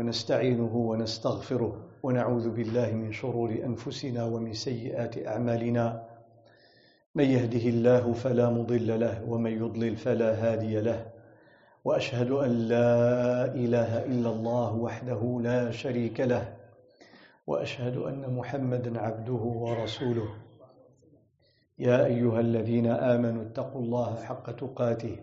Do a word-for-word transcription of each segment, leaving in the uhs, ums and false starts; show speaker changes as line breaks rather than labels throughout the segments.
ونستعينه ونستغفره ونعوذ بالله من شرور أنفسنا ومن سيئات أعمالنا. من يهده الله فلا مضل له ومن يضلل فلا هادي له، وأشهد أن لا إله إلا الله وحده لا شريك له، وأشهد أن محمدًا عبده ورسوله. يا أيها الذين آمنوا اتقوا الله حق تقاته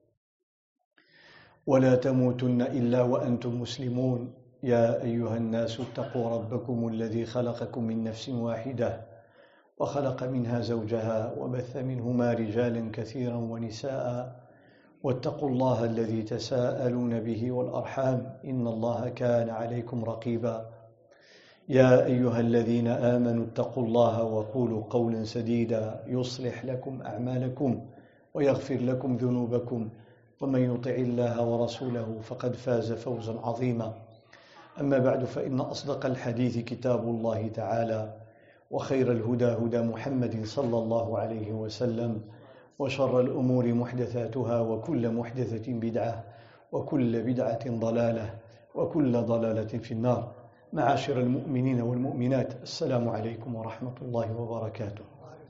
ولا تموتن إلا وأنتم مسلمون. يا أيها الناس اتقوا ربكم الذي خلقكم من نفس واحدة وخلق منها زوجها وبث منهما رجالا كثيرا ونساء، واتقوا الله الذي تساءلون به والأرحام إن الله كان عليكم رقيبا. يا أيها الذين آمنوا اتقوا الله وقولوا قولا سديدا يصلح لكم أعمالكم ويغفر لكم ذنوبكم، ومن يطع الله ورسوله فقد فاز فوزا عظيما. أما بعد، فإن أصدق الحديث كتاب الله تعالى، وخير الهدى هدى محمد صلى الله عليه وسلم، وشر الأمور محدثاتها، وكل محدثة بدعة، وكل بدعة ضلالة، وكل ضلالة في النار. معاشر المؤمنين والمؤمنات، السلام عليكم ورحمة الله وبركاته.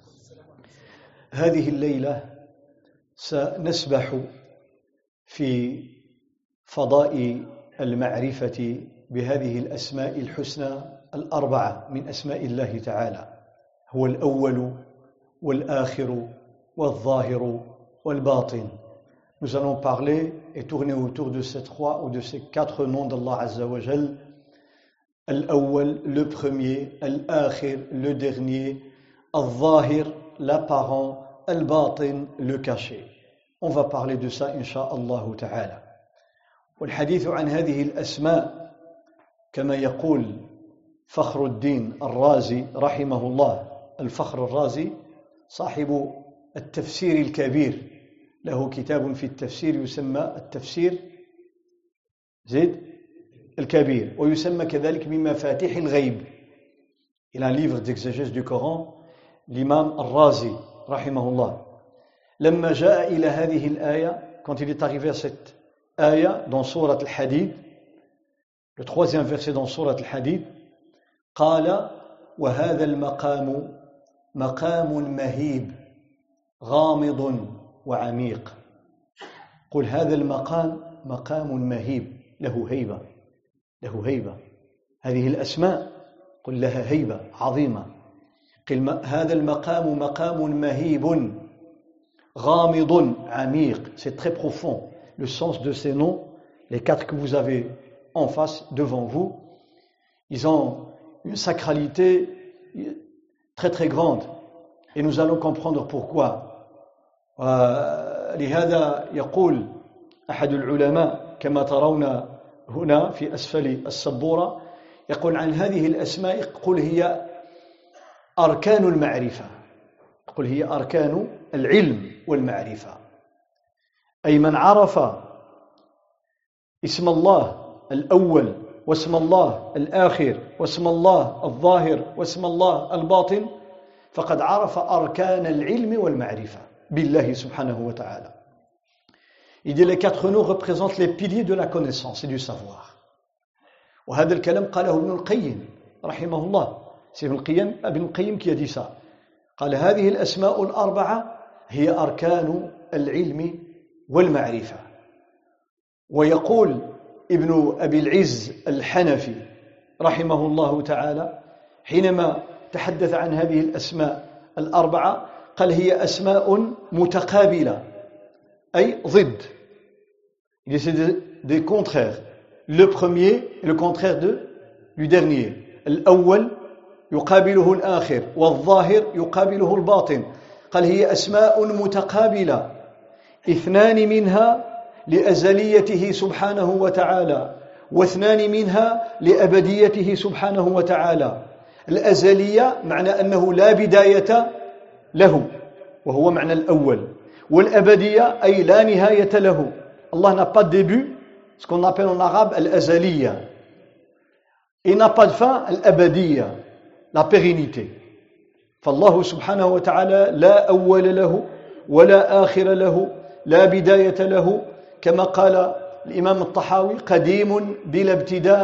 هذه الليلة سنسبح في فضاء المعرفة بهذه الأسماء الحسنى الأربعة من أسماء الله تعالى. هو الأول والآخر والظاهر والباطن. Nous allons parler et tourner autour de ces trois ou de ces quatre noms d'Allah Azza wa Jal. Al-Awwal, le premier, Al-Akhir, le dernier, Al-Zahir, l'apparent, Al-Batin, le caché. On va parler de ça insha'Allah ta'ala. والحديث عن هذه الأسماء كما يقول فخر الدين الرازي رحمه الله. الفخر الرازي صاحب التفسير الكبير، له كتاب في التفسير يسمى التفسير زيد الكبير، ويسمى كذلك من مفاتيح الغيب. Il a un livre d'exégèse du Coran, l'imam al-Razi رحمه الله. لما جاء إلى هذه الآية, quand il est arrivé à cette آية dans سورة الحديد, le troisième verset dans سورة الحديد, قال وهذا المقام مقام مهيب غامض وعميق. قل هذا المقام مقام مهيب، له هيبة، له هيبة. هذه الأسماء قل لها هيبة عظيمة. قل هذا المقام مقام مهيب غامض عميق. C'est très profond le sens de ces noms. Les quatre que vous avez en face, devant vous, ils ont une sacralité très très grande, et nous allons comprendre pourquoi. لهذا يقول أحد العلماء كما ترون هنا في أسفل السبورة، يقول عن هذه الأسماء قل هي أركان المعرفة، قل هي أركان العلم والمعرفة. أي من عرف اسم الله الأول واسم الله الآخر واسم الله الظاهر واسم الله الباطن فقد عرف أركان العلم والمعرفة بالله سبحانه وتعالى. Il dit les quatre noms représentent les piliers de la connaissance et du savoir. وهذا الكلام قاله ابن القيم رحمه الله. C'est ابن القيم ابن القيم qui a dit ça. قال هذه الأسماء الأربعة هي أركان العلم والمعرفة. ويقول ابن أبي العز الحنفي رحمه الله تعالى حينما تحدث عن هذه الأسماء الأربعة قال هي أسماء متقابلة، أي ضد. Il essaie de, des contraires. Le premier est le contraire de, du dernier. الأول يقابله الآخر، والظاهر يقابله الباطن. قال هي أسماء متقابلة، اثنان منها لأزليته سبحانه وتعالى، واثنان منها لأبديته سبحانه وتعالى. الأزلية معنى أنه لا بداية له وهو معنى الأول، والأبدية أي لا نهاية له. Allah n'a pas de début, ce qu'on appelle en arabe al-azaliya. Il n'a pas de fin, al-abadiya, la pérennité. فالله سبحانه وتعالى لا أول له ولا آخر له لا بداية له، كما قال الإمام الطحاوي قديم بلا ابتداء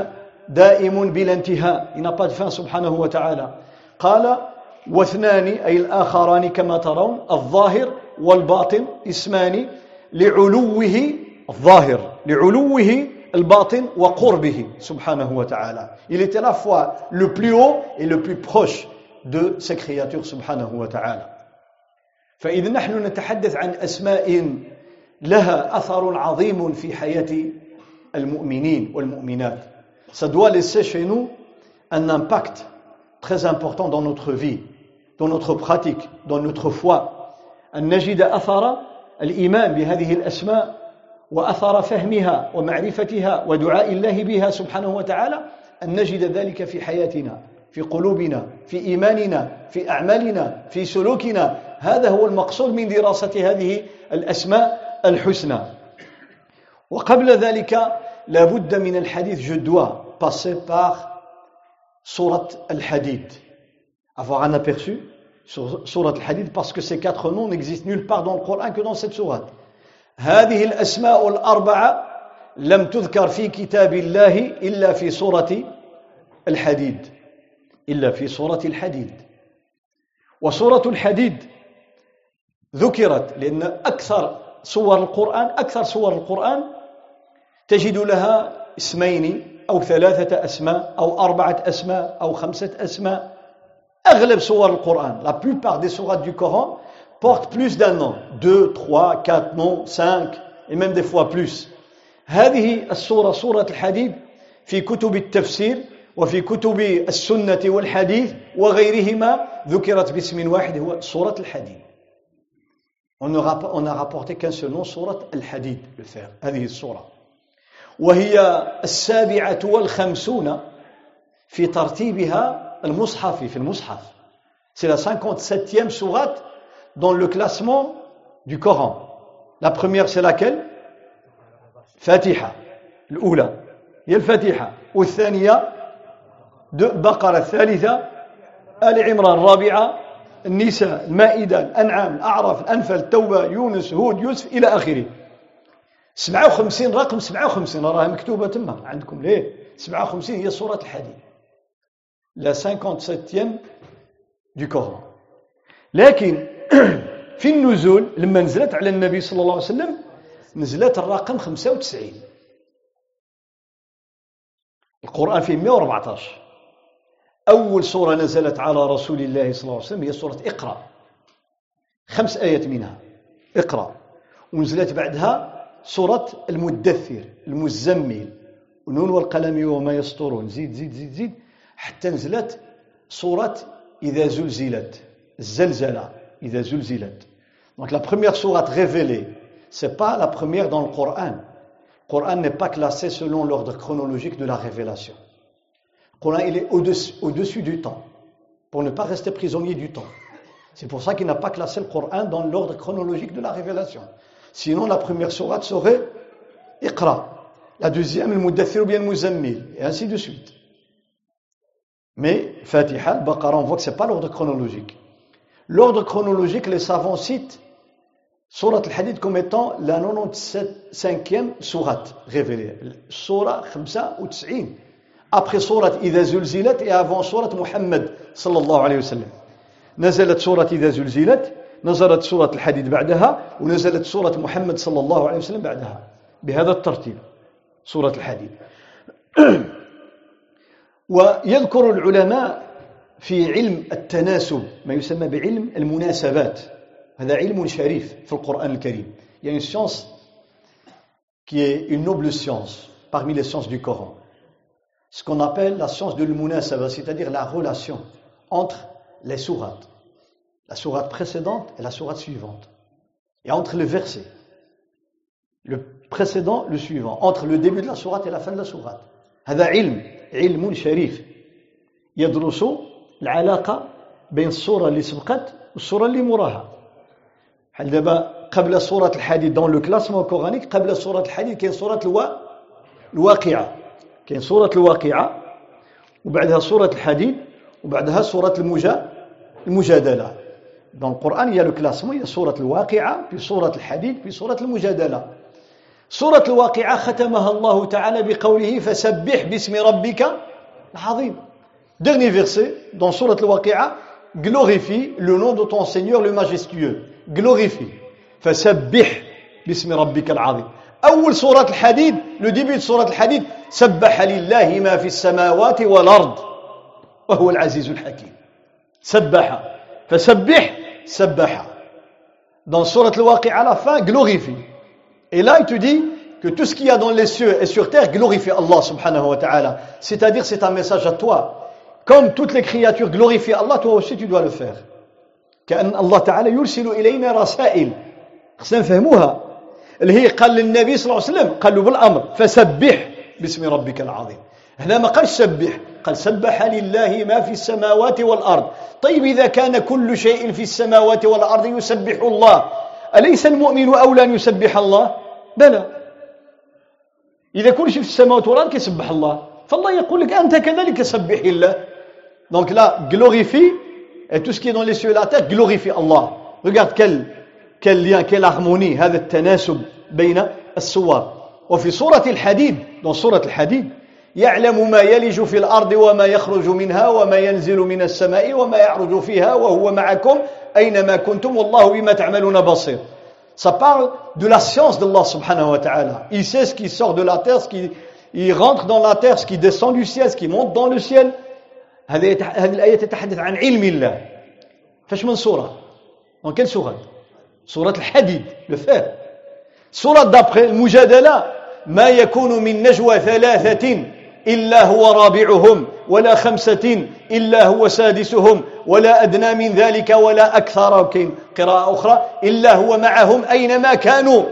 دائم بلا انتهاء. Il n'a pas de fin سبحانه وتعالى. قال واثنان أي الآخران كما ترون الظاهر والباطن اسمان لعلوه الظاهر لعلوه الباطن وقربه سبحانه وتعالى. Il était à la fois le plus haut et le plus proche de ses créatures سبحانه وتعالى. فإذا نحن نتحدث عن أسماء لها أثر عظيم في حياة المؤمنين والمؤمنات. Ça doit laisser chez nous un impact très important dans notre vie, dans notre pratique, dans notre foi. أن نجد أثر الإيمان بهذه الأسماء وأثر فهمها ومعرفتها ودعاء الله بها سبحانه وتعالى، أن نجد ذلك في حياتنا، في قلوبنا، في إيماننا، في أعمالنا، في سلوكنا. هذا هو المقصود من دراسة هذه الأسماء الحسنى. وقبل ذلك لا بد من الحديث. Je dois passer par sourate al-Hadid, avoir un aperçu sur sourate al-Hadid, parce que ces quatre noms n'existent nulle part dans le Coran que dans cette sourate. هذه الأسماء الأربعة لم تذكر في كتاب الله إلا في سورة الحديد إلا في سورة الحديد. وسورة الحديد ذكرت لأن أكثر سور القرآن أكثر سور القرآن تجد لها اسمين أو ثلاثة أسماء أو أربعة أسماء أو خمسة أسماء. أغلب سور القرآن, la plupart des sourates du Coran portent plus d'un nom, deux, trois, quatre noms, cinq et même des fois plus. هذه السورة سورة الحديد في كتب التفسير وفي كتب السنة والحديث وغيرهما ذكرت باسم واحد هو سورة الحديد. On n'a rapporté qu'un seul nom, سورة الحديد, le faire, هذه السورة. وهي السابعة والخمسون في ترتيبها المصحفي في المصحف. C'est la cinquante-septième sourate dans le classement du Coran. La première c'est laquelle? Fatiha, الأولى هي الفاتحة. والثانية بقرة. الثالثة آل عمران. الرابعة النساء، المائدة، الأنعام، الأعراف، الأنفال، التوبة، يونس، هود، يوسف إلى آخره. سبعة وخمسين رقم سبعة وخمسين راها مكتوبة تما عندكم. ليه؟ سبعة وخمسين هي سورة الحديد. La cinquante-septième du Coran. لكن في النزول لما نزلت على النبي صلى الله عليه وسلم نزلت الرقم خمسة وتسعين. القرآن فيه مئة وأربعة عشر. أول سورة نزلت على رسول الله صلى الله عليه وسلم هي سورة اقرأ، خمس آيات منها اقرأ. ونزلت بعدها سورة المدثر، المزمل، ونون والقلم وما يسطرون، زيد زيد زيد زيد حتى نزلت سورة إذا زلزلت، الزلزلة، إذا زلزلت. Donc la première sourate révélée, c'est pas la première dans le Coran. Le Coran n'est pas classé selon l'ordre chronologique de la révélation. Le Coran il est au-dessus, au-dessus du temps, pour ne pas rester prisonnier du temps. C'est pour ça qu'il n'a pas classé le Coran dans l'ordre chronologique de la révélation. Sinon la première sourate serait Iqra, la deuxième le Muddathir ou bien le Muzammil, et ainsi de suite. Mais Fatiha, Al-Baqarah, on voit que ce n'est pas l'ordre chronologique. L'ordre chronologique, les savants citent Surat al-Hadid comme étant la quatre-vingt-quinzième sourate révélée. Surat خمسة وتسعين. Après Surat إذا زلزلت et avant Surat Muhammad sallallahu alayhi wa sallam. نزلت Surat إذا زلزلت، نزلت Surat al-Hadid بعدها، ونزلت Surat Muhammad صلى الله عليه وسلم بعدها. بهذا الترتيب Surat al-Hadid. ويذكر العلماء في علم التناسب ما يسمى بعلم المناسبات. هذا علم شريف في القرآن الكريم. Il y a une science qui est une noble science parmi les sciences du Coran. Ce qu'on appelle la science de l'munasaba, c'est-à-dire la relation entre les sourates. La sourate précédente et la sourate suivante. Et entre les versets. Le précédent, le suivant. Entre le début de la sourate et la fin de la sourate. هذا علم علم شريف يدرس العلاقة بين الصورة اللي سبقت والصورة اللي موراها. بحال دابا قبل سورة الحديد dans le classement coranique قبل سورة الحديد كاين سورة الوا... الواقعة كاين سورة الواقعة وبعدها سورة الحديد وبعدها سورة المجا... المجادلة. Dans le Coran il y a le classement, il y a سورة الواقعة puis سورة الحديد puis سورة المجادلة. سورة الواقعة ختمها الله تعالى بقوله فسبح باسم ربك العظيم. Dernier verset dans Surat al-Waqi'a, glorifie le nom de ton Seigneur le majestueux. Glorifie. فسبح باسم ربك العظيم. أول سورة الحديد, le début de Surat al-Hadid, سبح لله ما في السماوات والأرض وهو العزيز الحكيم. سبح. فسبح, سبح. Dans Surat al-Waqi'a, à la fin, glorifie. Et là, il te dit que tout ce qu'il y a dans les cieux et sur terre glorifie Allah subhanahu wa ta'ala. C'est-à-dire, c'est un message à toi. Comme toutes les créatures glorifient Allah, toi aussi tu dois le faire. كأن الله تعالى يرسل إلينا رسائل. خصنا نفهموها. اللي هي قال للنبي صلى الله عليه وسلم قال له بالأمر فسبح باسم ربك العظيم. هنا ما قال سبح، قال سبح لله ما في السماوات والأرض. طيب إذا كان كل شيء في السماوات والأرض يسبح الله، أليس المؤمن أولى أن يسبح الله؟ بلى. إذا كل شيء في السماوات والأرض يسبح الله، فالله يقول لك أنت كذلك سبح الله. Donc là, glorifie, et tout ce qui est dans les cieux et la terre, glorifie Allah. Regarde quel, quel lien, quelle harmonie, هذا التناسب بين السور. وفي سورة الحديد, dans سورة الحديد, يعلم ما يلج في الأرض وما يخرج منها وما ينزل من السماء وما يعرج فيها وهو معكم أينما كنتم والله بما تعملون بصير. Ça parle de la science d'Allah subhanahu wa ta'ala. Il sait ce qui sort de la terre, ce qui il rentre dans la terre, ce qui descend du ciel, ce qui monte dans le ciel. هذه الآية تتحدث عن علم الله. فاش من سورة؟ dans quelle سورة؟ سورة الحديد, le fer. سورة d'après المجادلة ما يكون من نجوى ثلاثة إلا هو رابعهم ولا خمسة إلا هو سادسهم ولا أدنى من ذلك ولا أكثر. كاين قراءة أخرى إلا هو معهم أينما كانوا.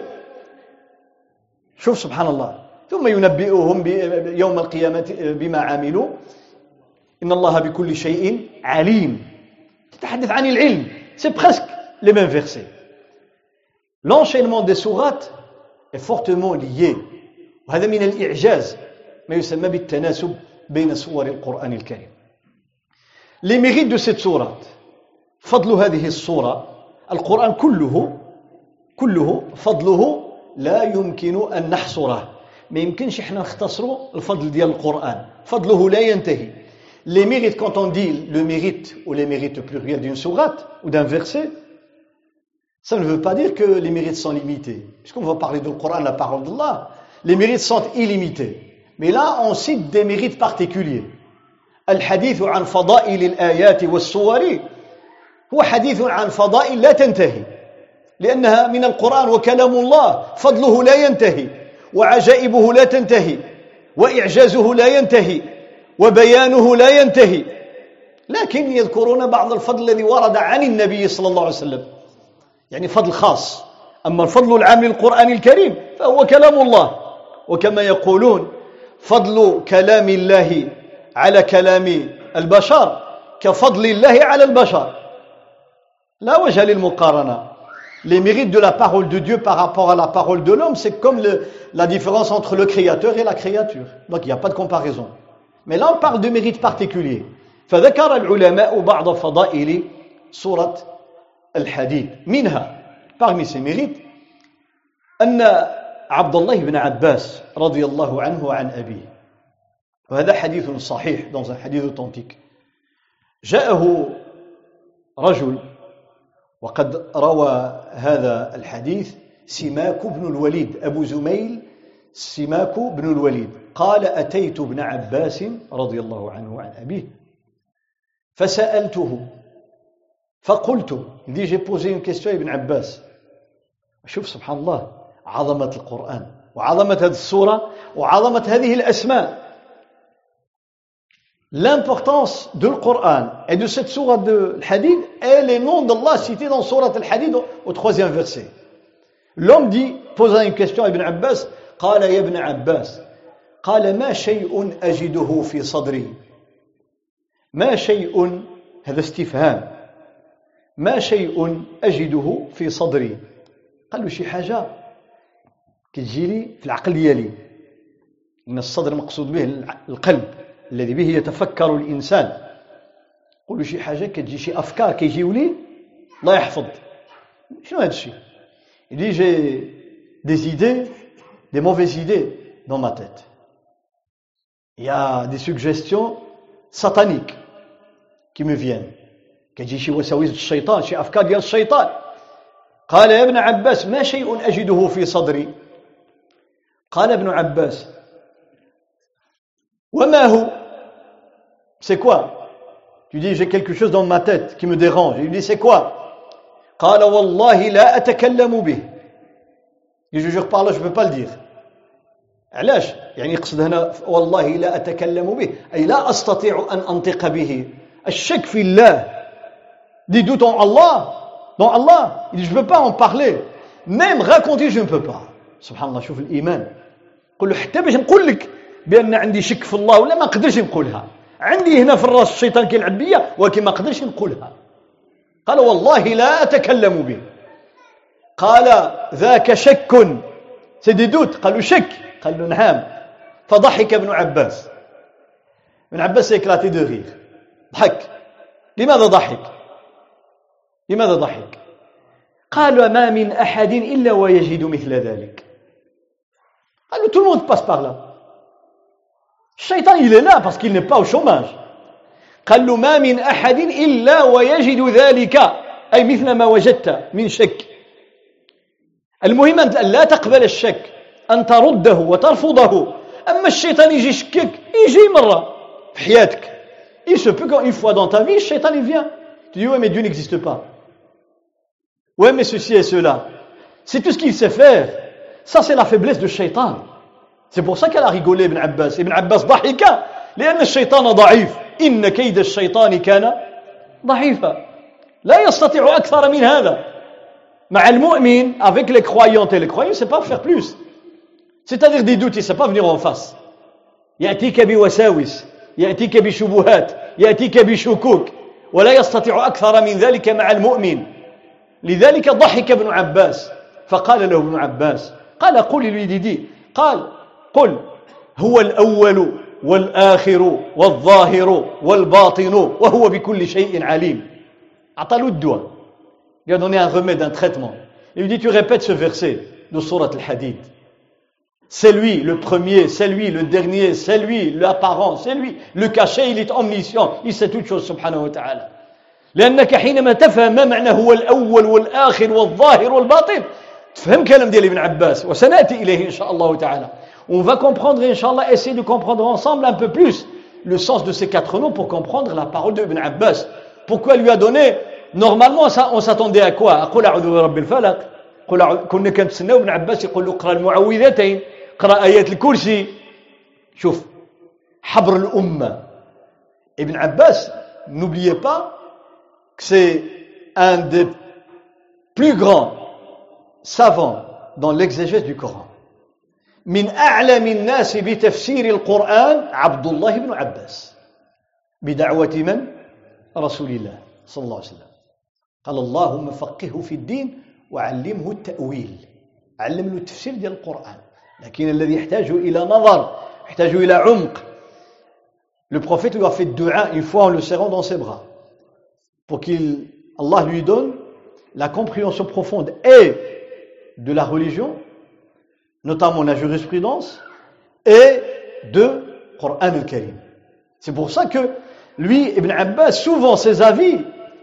شوف سبحان الله. ثم ينبئهم يوم القيامة بما عملوا إن الله بكل شيء عليم. تتحدث عن العلم. C'est presque les mêmes versets. L'enchaînement des sourates est fortement lié. وهذا من الإعجاز ما يسمى بالتناسب بين سور القرآن الكريم. Les mérites de cette sourate. فضل هذه السورة القرآن كله كله فضله لا يمكن أن نحصره. ما يمكنش احنا نختصروا الفضل ديال القرآن. فضله لا ينتهي. Les mérites, quand on dit le mérite ou les mérites pluriels d'une sourate ou d'un verset, ça ne veut pas dire que les mérites sont limités. Puisqu'on va parler du Coran, la parole d'Allah, les mérites sont illimités. Mais là, on cite des mérites particuliers. الحديث عن فضائل الآيات والسور هو حديث عن فضائل لا تنتهي لأنها من القرآن وكلام الله فضله لا ينتهي وعجائبه لا تنتهي وإعجازه لا ينتهي وبيانه لا ينتهي. لكن يذكرون بعض الفضل الذي ورد عن النبي صلى الله عليه وسلم يعني فضل خاص. أما الفضل العام للقرآن الكريم فهو كلام الله. وكما يقولون فضل كلام الله على كلام البشر كفضل الله على البشر. لا وجه للمقارنة. Les mérites de la parole de Dieu par rapport à la parole de l'homme, c'est comme le, la différence entre le créateur et la créature. Donc il n'y a pas de comparaison. Mais là on parle de mérites particuliers. فذكر العلماء بعض فضائل سورة الحديد. منها parmi ces mérites أن عبد الله بن عباس رضي الله عنه عن أبيه. وهذا حديث صحيح dans un حديث authentique. جاءه رجل وقد روى هذا الحديث سماك بن الوليد أبو زميل سماك بن الوليد قال أتيت ابن عباس رضي الله عنه عن أبيه فسألته فقلت دي j'ai posé une question à Ibn Abbas. شوف سبحان الله عظمة القرآن وعظمة هذه السورة وعظمة هذه الأسماء. L'importance de Coran et de cette sourate de Hadid est les noms d'Allah cités dans sourate Al-Hadid au troisième verset. L'homme dit, posant une question à Ibn Abbas, قال يا ابن عباس قال ما شيء أجده في صدري ما شيء هذا استفهام ما شيء أجده في صدري. قال له شي حاجة كتجي لي في العقل ديالي. إن الصدر مقصود به القلب الذي به يتفكر الإنسان. قل له شي حاجة كتجي شي أفكار كيجيو لي الله يحفظ. شنو هذا الشيء؟ Il dit j'ai des idées des mauvaises idées dans ma tête. Il y a des suggestions sataniques qui me viennent. كتجي شي وساوس الشيطان، شي أفكار ديال الشيطان. قال يا ابن عباس ما شيء أجده في صدري. قال ابن عباس وما هو؟ C'est quoi? Tu dis j'ai quelque chose dans ma tête qui me dérange. Il dit c'est quoi? قال والله لا أتكلم به. Je jure par là je ne peux pas le dire. علاش؟ يعني يقصد هنا والله لا أتكلم به أي لا أستطيع أن أنطق به. الشك في الله. Des doutes en Allah, dans Allah, il dit je ne peux pas en parler, même raconter je ne peux pas. Subhanallah, شوف الإيمان. قل له حتى باش نقول لك بأن عندي شك في الله ولا ما قدرش نقولها. عندي هنا في الراس الشيطان كيلعب بيا ولكن ما قدرش نقولها. قال والله لا أتكلم به. قال ذاك شك. c'est des doutes. قال له شك. قال له نعم. فضحك ابن عباس. ابن عباس éclaté de rire. ضحك. لماذا ضحك؟ لماذا ضحك؟ قال ما من أحد إلا ويجد مثل ذلك. قال له tout le monde passe par là. الشيطان il est là parce qu'il n'est pas au chômage. قال له ما من أحد إلا ويجد ذلك أي مثل ما وجدت من شك. المهم أن لا تقبل الشك، أن ترده وترفضه. أما الشيطان يجي يشكك يجي مرة في حياتك. Il se peut qu'une fois dans ta vie le shaitan il vient. Tu dis ouais mais Dieu n'existe pas. Ouais mais ceci et cela. C'est tout ce qu'il sait faire. Ça c'est la faiblesse du shaitan. C'est pour ça qu'elle a rigolé Ibn Abbas. Ibn Abbas ضحك لأن الشيطان ضعيف. إن كيد الشيطان كان ضعيفا. لا يستطيع أكثر من هذا. مع المؤمن avec les croyants et les croyants il ne sait pas faire plus. C'est-à-dire des doutes il ne sait pas venir en face. يأتيك بوساوس، يأتيك بشبهات، يأتيك بشكوك، ولا يستطيع أكثر من ذلك مع المؤمن. لذلك ضحك ابن عباس فقال له ابن عباس قال قل lui dit قال قل هو الأول والآخر والظاهر والباطن وهو بكل شيء عليم. أعطى له الدواء. Il a donné un remède, un traitement. Il lui dit tu répètes ce verset de sourate al-Hadid. C'est lui le premier, c'est lui le dernier, c'est lui l'apparent, c'est lui le caché, il est omniscient, il sait toutes choses سبحانه وتعالى. لأنك حينما تفهم ما معنى هو الأول والآخر والظاهر والباطن تفهم كلام ديال ابن عباس وسنأتي إليه إن شاء الله تعالى. On va comprendre Inch'Allah, essayer de comprendre ensemble un peu plus le sens de ces quatre noms pour comprendre la parole de Ibn Abbas. Pourquoi il lui a donné? Normalement on s'attendait à quoi? أقول أعوذ برب الفلق. كنا كنتسناو ابن عباس يقول له اقرأ المعوذتين، اقرأ آيات الكرسي. شوف حبر الأمة. Ibn Abbas, n'oubliez pas que c'est un des plus grands savants dans l'exégèse du Coran. من أعلم الناس بتفسير القرآن عبد الله بن عباس بدعوة من؟ رسول الله صلى الله عليه وسلم. قال اللهم فقهه في الدين وعلمه التأويل. علم له التفسير ديال القرآن. لكن الذي يحتاج إلى نظر، يحتاج إلى عمق. Le prophète lui a fait dua une fois en le serrant dans ses bras pour qu'il Allah lui donne la compréhension profonde et de la religion, notamment la jurisprudence, et de Coran al-Karim. C'est pour ça que lui, Ibn Abbas, souvent ses avis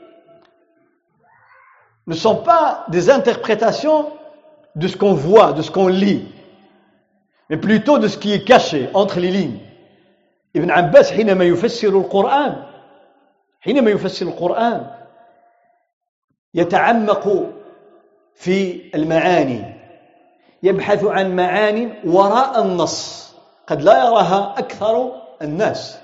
ne sont pas des interprétations de ce qu'on voit, de ce qu'on lit, mais plutôt de ce qui est caché entre les lignes. Ibn Abbas حينما يفسر القرآن حينما يفسر القرآن يتعمق في المعاني، يبحث عن معاني وراء النص قد لا يراها أكثر الناس.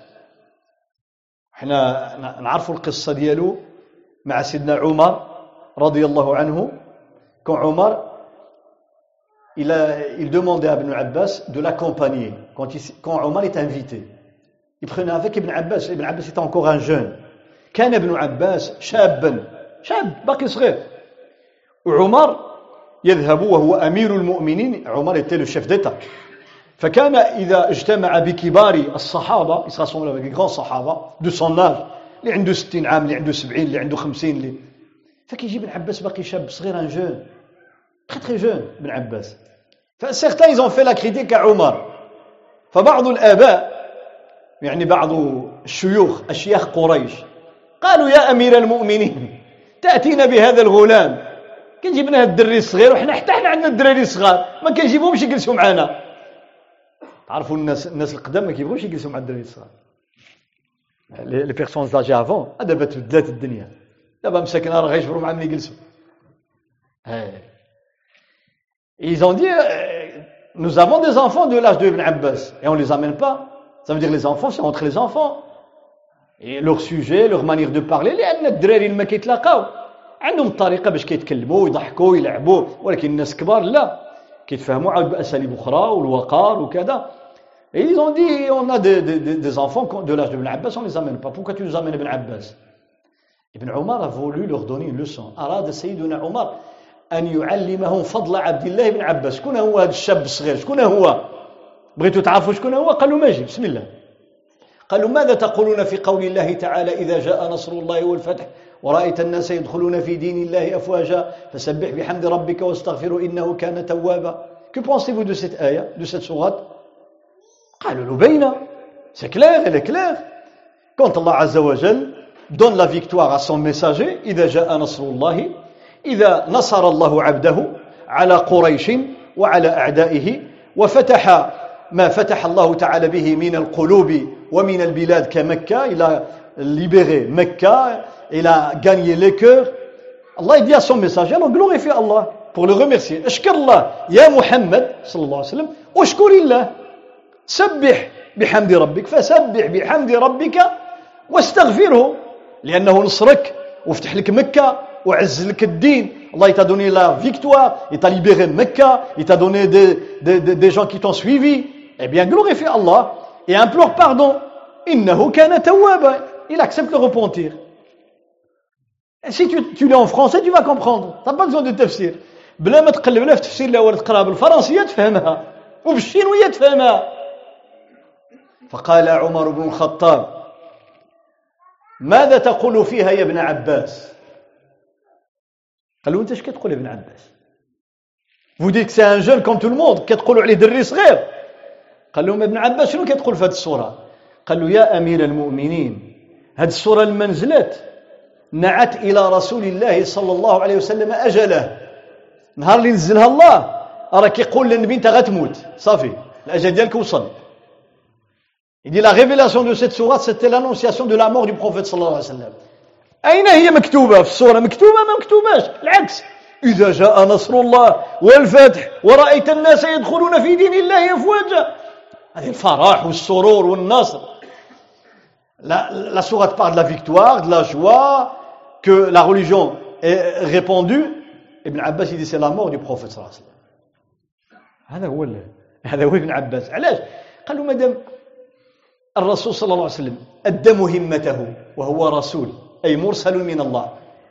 احنا نعرف القصة ديالو مع سيدنا عمر رضي الله عنه. Quand Omar il, a, il demandait à Ibn Abbas de l'accompagner quand, il, quand Omar est invité. Il prenait avec Ibn Abbas. Ibn Abbas était encore un jeune. كان ابن عباس شابا شاب باقي صغير. وعمر يذهب وهو أمير المؤمنين. عمر était le chef d'État. فكان إذا اجتمع بكبار الصحابة il se rassemble avec les grands صحابة de son âge اللي عنده ستين عام اللي عنده سبعين اللي عنده خمسين اللي فكيجي ابن عباس باقي شاب صغير un jeune très très jeune ابن عباس فسيغتان ils ont fait la critique à عمر. فبعض الآباء يعني بعض الشيوخ أشياخ قريش قالوا يا أمير المؤمنين تأتينا بهذا الغلام كنجيب لنا الدري الصغير وحنا حتى حنا عندنا الدراري الصغار ما كنجيبهمش يجلسوا معنا. تعرفوا الناس الناس القدام ما كيبغوش يجلسوا مع الدراري الصغار. لي بيرسون زاجي افون دابا تبدلات الدنيا دابا مساكن راه غيجبروا مع من يجلسوا. Ils ont dit nous avons des enfants de l'âge de Ibn Abbas et on les amène pas. Ça veut dire les enfants c'est entre les enfants. Et leur sujet, leur manière de parler لأن الدراري اللي ما كيتلاقاو عندهم الطريقة باش كيتكلموا ويضحكوا ويلعبوا ولكن الناس كبار لا كيتفاهموا عاد بأساليب أخرى والوقار وكذا. Et ils ont dit on a des, des, des enfants de l'âge de Ibn Abbas on les amène pas. Pourquoi tu nous amènes Ibn Abbas? Ibn Omar a voulu leur donner une leçon. أراد سيدنا عمر أن يعلمهم فضل عبد الله بن عباس. شكون هو هذا الشاب الصغير؟ شكون هو؟ بغيتوا تعرفوا شكون هو؟ قالوا ماجي بسم الله. قالوا ماذا تقولون في قول الله تعالى إذا جاء نصر الله والفتح ورأيت الناس يدخلون في دين الله أفواجا فسبح بحمد ربك واستغفره إنه كان توابا. Que pensez-vous de cette ayah, de cette sourate? قالوا له باينة c'est clair, elle est claire. Quand Allah Azza wa Jal donne la victoire à son messager إذا جاء نصر الله إذا نصر الله عبده على قريش وعلى أعدائه وفتح ما فتح الله تعالى به من القلوب ومن البلاد كمكة. Il a libéré Mecca, il a gagné les cœurs. Allah dit à son messager alors glorifie Allah pour le remercier. اشكر الله يا محمد صلى الله عليه وسلم واشكر الله سبح بحمد ربك فسبح بحمد ربك واستغفره لأنه نصرك وفتح لك مكة وعز لك الدين. Allah il t'a donné la victoire, il t'a libéré Mecca, il t'a donné des, des, des, des gens qui t'ont suivi. Eh bien glorifie Allah et implore pardon. إنه كان توابا. Il accepte le repentir. Et si tu, tu l'es en français, tu vas comprendre. Tu n'as pas besoin de tafsir. بلا ما تقلب لا في تفسير لا ولا تقرأ بالفرنسية تفهمها وبالشينوية تفهمها. فقال عمر بن الخطاب ماذا تقول فيها يا ابن عباس؟ قالوا انت اش كتقول ابن عباس؟ Vous dites que c'est un jeune comme tout le monde كتقولوا عليه دري صغير. قال لهم ابن عباس شنو كتقول في هذه السورة؟ قال له يا أمير المؤمنين هذه السورة لما نزلت نعت إلى رسول الله صلى الله عليه وسلم أجله. نهار اللي نزلها الله راه كيقول للنبي انت غتموت صافي الأجل ديالك وصل. Il dit la révélation de cette sourate c'était l'annonciation de la mort du prophète صلى الله عليه وسلم. أين هي مكتوبة في السورة؟ مكتوبة ما مكتوباش العكس. إذا جاء نصر الله والفتح ورأيت الناس يدخلون في دين الله أفواجا. هذه الفرح والسرور والنصر. La, la sourate parle de la victoire, de la joie, que la religion est répandue. Ibn Abbas il dit c'est la mort du prophète صلى الله عليه وسلم. هذا هو هذا هو ابن عباس. علاش؟ قالوا مادام الرسول صلى الله عليه وسلم أدى مهمته وهو رسول أي مرسل من الله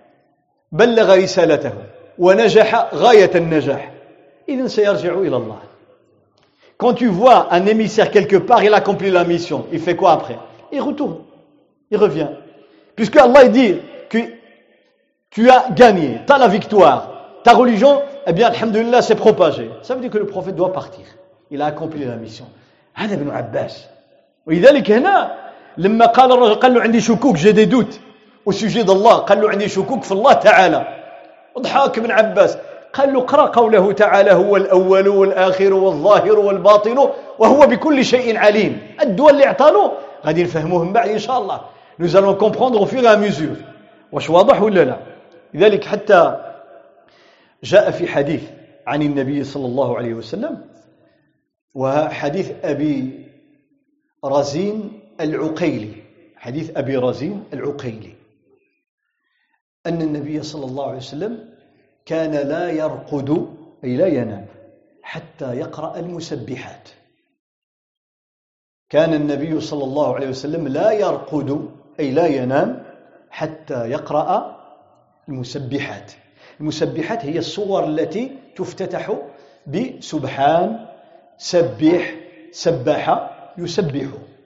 بلغ رسالته ونجح غاية النجاح إذن سيرجع إلى الله. Quand tu vois un émissaire quelque part, il accomplit la mission. Il fait quoi après? Il retourne. Il revient. Puisque Allah dit que tu as gagné, tu as la victoire, ta religion, eh bien, alhamdulillah, s'est propagée. Ça veut dire que le prophète doit partir. Il a accompli la mission. هذا ابن عباس. ولذلك هنا لما قال الرجل قال له عندي شكوك j'ai des doutes au sujet d'Allah قال له عندي شكوك في الله تعالى. وضحك ابن عباس قال له اقرأ قوله تعالى هو الأول والآخر والظاهر والباطن وهو بكل شيء عليم. الدول اللي اعطانوه غادي نفهموه من بعد إن شاء الله. Nous allons comprendre au fur et à mesure. واش واضح ولا لا؟ لذلك حتى جاء في حديث عن النبي صلى الله عليه وسلم وحديث أبي رزين العقيلي حديث أبي رزين العقيلي أن النبي صلى الله عليه وسلم كان لا يرقد أي لا ينام حتى يقرأ المسبحات. كان النبي صلى الله عليه وسلم لا يرقد أي لا ينام حتى يقرأ المسبحات. المسبحات هي الصور التي تفتتح بسبحان سبح سبح يسبح.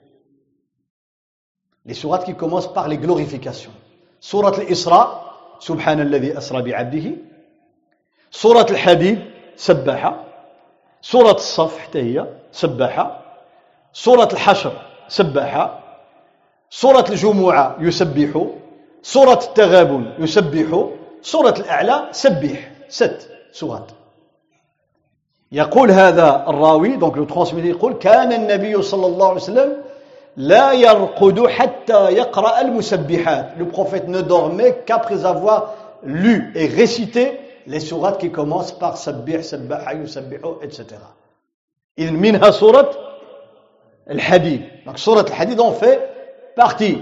Les sourates qui commencent par les glorifications. Sourate al-Isra, Subhana alladhi asra bi'abdihi. Sourate al-Hadid, Sabbaha. سورة الصف حتى هي سباحة، سورة الحشر سباحة، سورة الجمعة يسبح، سورة التغابن يسبح، سورة الأعلى سبح. ست سورات. يقول هذا الراوي donc le transmetteur يقول كان النبي صلى الله عليه وسلم لا يرقد حتى يقرأ المسبحات. Le prophète ne dormait qu'après avoir lu et récité les sourates qui commencent par sabbih, sabbaha, yusabbihu, et cetera. إذن منها سورة الحديد. Donc سورة الحديد en fait partie.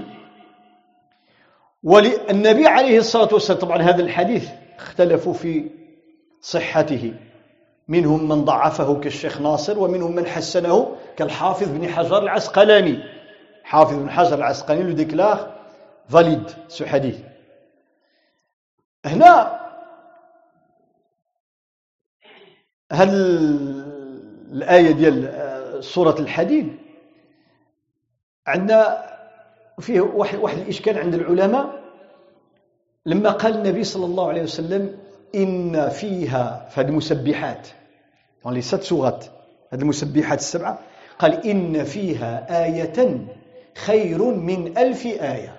والنبي عليه الصلاة والسلام طبعا هذا الحديث اختلفوا في صحته، منهم من ضعفه كالشيخ ناصر ومنهم من حسنه كالحافظ بن حجر العسقلاني. حافظ بن حجر العسقلاني le déclare valide ce hadith. هنا هل الآية ديال سورة الحديد عندنا فيه واحد واحد الإشكال عند العلماء. لما قال النبي صلى الله عليه وسلم إن فيها في هذه المسبحات dans les sept sourates هذه المسبحات السبعة قال إن فيها آية خير من ألف آية.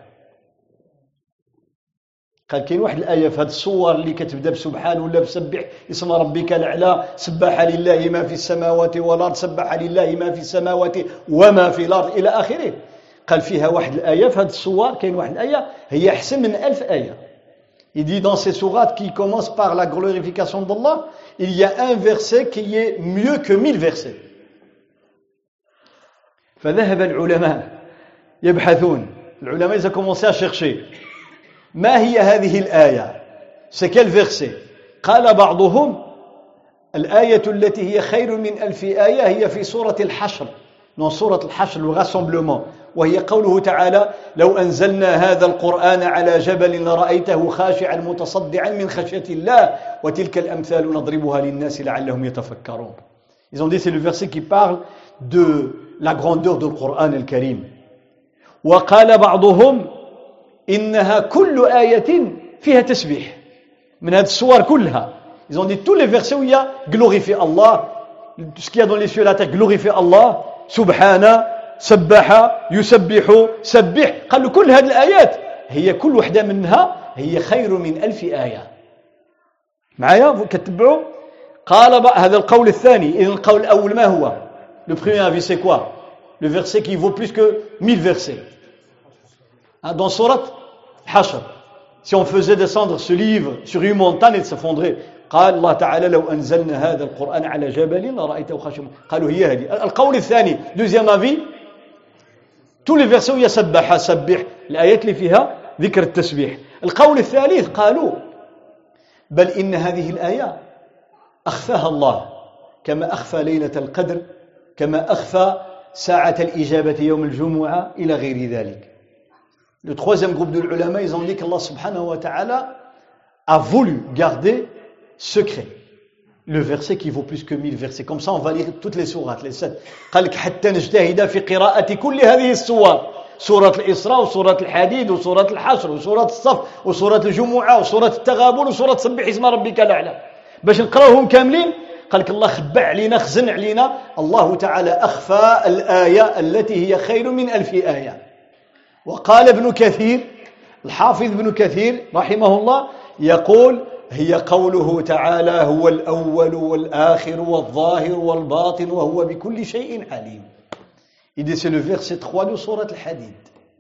قال كاين واحد الآية في هذه الصور اللي كتبدا بسبحان ولا بسبح اسم ربك الأعلى، سبح لله ما في السماوات والأرض، سبح لله ما في السماوات وما في الأرض إلى آخره. قال فيها واحد الآية في هذه الصور كاين واحد الآية هي أحسن من ألف آية. Il dit dans ces sourates qui commencent par la glorification d'Allah, il y a un verset qui est mieux que mille versets. فذهب العلماء يبحثون. العلماء ils ont commencé à chercher. ما هي هذه الآية؟ C'est quel verset؟ قال بعضهم الآية التي هي خير من ألف آية هي في سورة الحشر. dans سورة الحشر le rassemblement. وهي قوله تعالى لو أنزلنا هذا القرآن على جبل لرأيته خاشعا متصدعا من خشية الله وتلك الأمثال نضربها للناس لعلهم يتفكرون. Ils ont dit c'est le verset qui parle de la grandeur du Coran الكريم. وقال بعضهم إنها كل آية فيها تسبيح من هذه السور كلها. Ils ont dit tous les versets où il y a glorifier Allah, tout ce qu'il y a dans les cieux et la terre, glorifier Allah, subhana, سبح يسبح سبح. قالوا كل هذه الآيات هي كل واحدة منها هي خير من ألف آية. معايا كتبعوا؟ قال هذا القول الثاني. إذن القول الأول ما هو؟ Le premier avis c'est quoi? Le verset qui vaut plus que mille versets. Hein, dans Surat Hashr. Si on faisait descendre ce livre sur une montagne, il s'effondrait. قال الله تعالى لو أنزلنا هذا القرآن على جبل لرأيته خاشعا. قالوا هي هذه. القول الثاني deuxième avis tous les versets où il y a سبح سبح الآيات اللي فيها ذكر التسبيح. القول الثالث قالوا بل إن هذه الآية أخفاها الله كما أخفى ليلة القدر كما أخفى ساعة الإجابة يوم الجمعة إلى غير ذلك. Le troisième groupe de l'ulama, ils ont dit qu'Allah subhanahu wa ta'ala a voulu garder secret le verset qui vaut plus que mille versets. Comme ça, on va lire toutes les sourates, les sept. قال لك حتى نجتهد في قراءة كل هذه السور. سورة الإسراء وسورة الحديد وسورة الحشر وسورة الصف وسورة الجمعة وسورة التغابن وسورة سبح اسم ربك الأعلى. باش نقراوهم كاملين قال لك الله خبع علينا خزن علينا. الله تعالى أخفى الآية التي هي خير من ألف آية. وقال ابن كثير الحافظ ابن كثير رحمه الله يقول هي قوله تعالى هو الأول والآخر والظاهر والباطن وهو بكل شيء عليم. Il dit c'est le verset trois de سورة الحديد.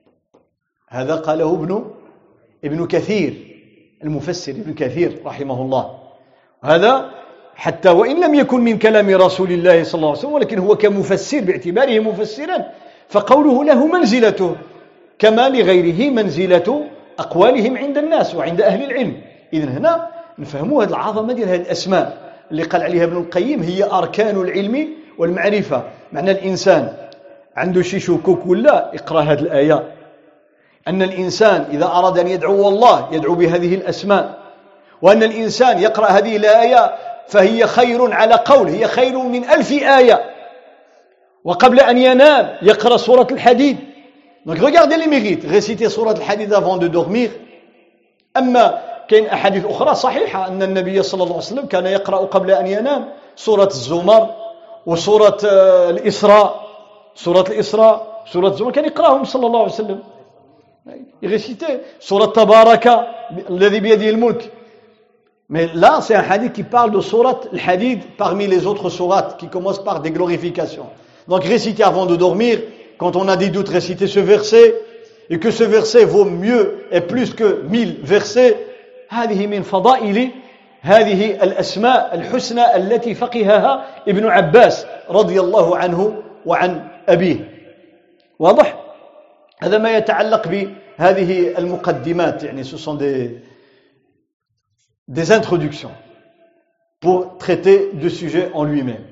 هذا قاله ابن ابن كثير المفسر ابن كثير رحمه الله. هذا حتى وإن لم يكن من كلام رسول الله صلى الله عليه وسلم ولكن هو كمفسر باعتباره مفسرا فقوله له منزلته كما لغيره منزلة أقوالهم عند الناس وعند أهل العلم. إذن هنا نفهموا هذه العظمة ديال هذه الأسماء اللي قال عليها ابن القيم هي أركان العلم والمعرفة. معنى الإنسان عنده شي شكوك ولا يقرأ هذه الآية أن الإنسان إذا أراد أن يدعو الله يدعو بهذه الأسماء وأن الإنسان يقرأ هذه الآية فهي خير على قول هي خير من ألف آية. وقبل أن ينام يقرأ سورة الحديد. Donc regardez les mérites. Réciter سورة الحديد avant de dormir. أما كاين أحاديث أخرى صحيحة أن النبي صلى الله عليه وسلم كان يقرأ قبل أن ينام سورة الزمر وسورة الإسراء سورة الإسراء سورة الزمر كان يقرأهم صلى الله عليه وسلم يغيسيتي سورة تبارك الذي بيده الملك. Mais là, c'est un hadith qui parle de sourate, le hadith parmi les autres sourates qui commencent par des glorifications. Donc réciter avant de dormir, quand on a des doutes, réciter ce verset, et que ce verset vaut mieux et plus que mille versets. هذه من فضائل هذه الأسماء الحسنى التي فقهها ابن عباس رضي الله عنه وعن أبيه. واضح؟ هذا ما يتعلق بهذه المقدمات. يعني ce sont des des introductions pour traiter du sujet en lui-même.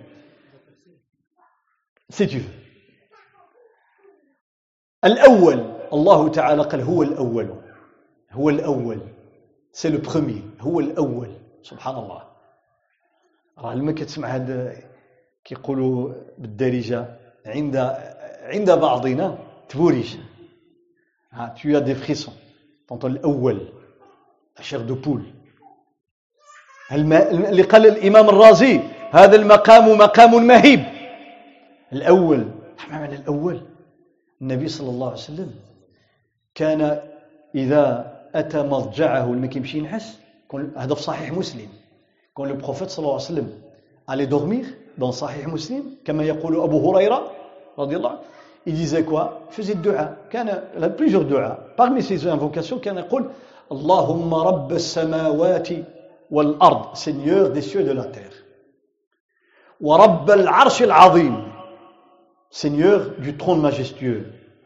Si tu veux. الأول الله تعالى قال هو الأول هو الأول c'est le premier هو الأول سبحان الله. راه لما كتسمع هذا كيقولوا بالدارجة عند عند بعضنا تبوريش. ها tu as des frissons t'entends الأول la chair de poule. اللي قال الإمام الرازي هذا المقام مقام مهيب. الأول ما معنى الأول؟ النبي صلى الله عليه وسلم كان إذا أتى مضجعه لما كيمشي ينعس هذا في صحيح مسلم كان le prophète صلى الله عليه وسلم allait dormir dans صحيح مسلم كما يقول أبو هريرة رضي الله عنه. Il disait quoi? Il faisait الدعاء. كان il a plusieurs دعاء. Parmi ses invocations كان يقول اللهم رب السماوات والأرض Seigneur des cieux et de la terre. ورب العرش العظيم Seigneur du trône majestueux.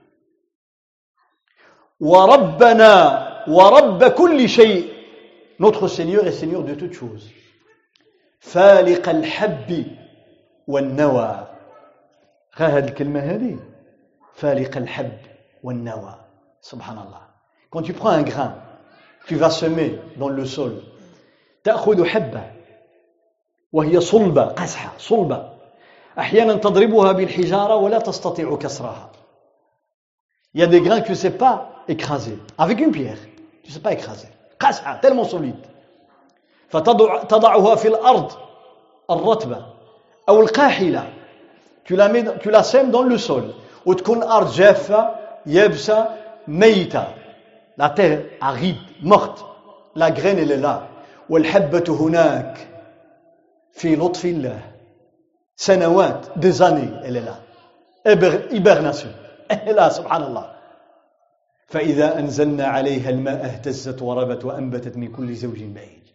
وربنا ورب كل شيء Notre Seigneur est Seigneur de toutes choses. فالق الحب والنوى. هذه الكلمة هذه فالق الحب والنوى. سبحان الله. Quand tu prends un grain, tu vas semer dans le sol. تأخذ حبة وهي صلبة قزحة صلبة أحيانا تضربها بالحجارة ولا تستطيع كسرها. Il y a des grains que tu ne sais pas écraser avec une pierre, tu ne sais pas écraser قزحة tellement solide. فتضعها في الأرض الرطبة أو القاحلة tu la mets, tu la sèmes dans le sol وتكون أرض جافة يابسة ميتة la terre aride morte la graine elle est là. والحبة هناك في لطف الله سنوات des années elle est là hibernation elle est là سبحان الله. فإذا أنزلنا عليها الماء اهتزت وربت وأنبتت من كل زوج بهيج.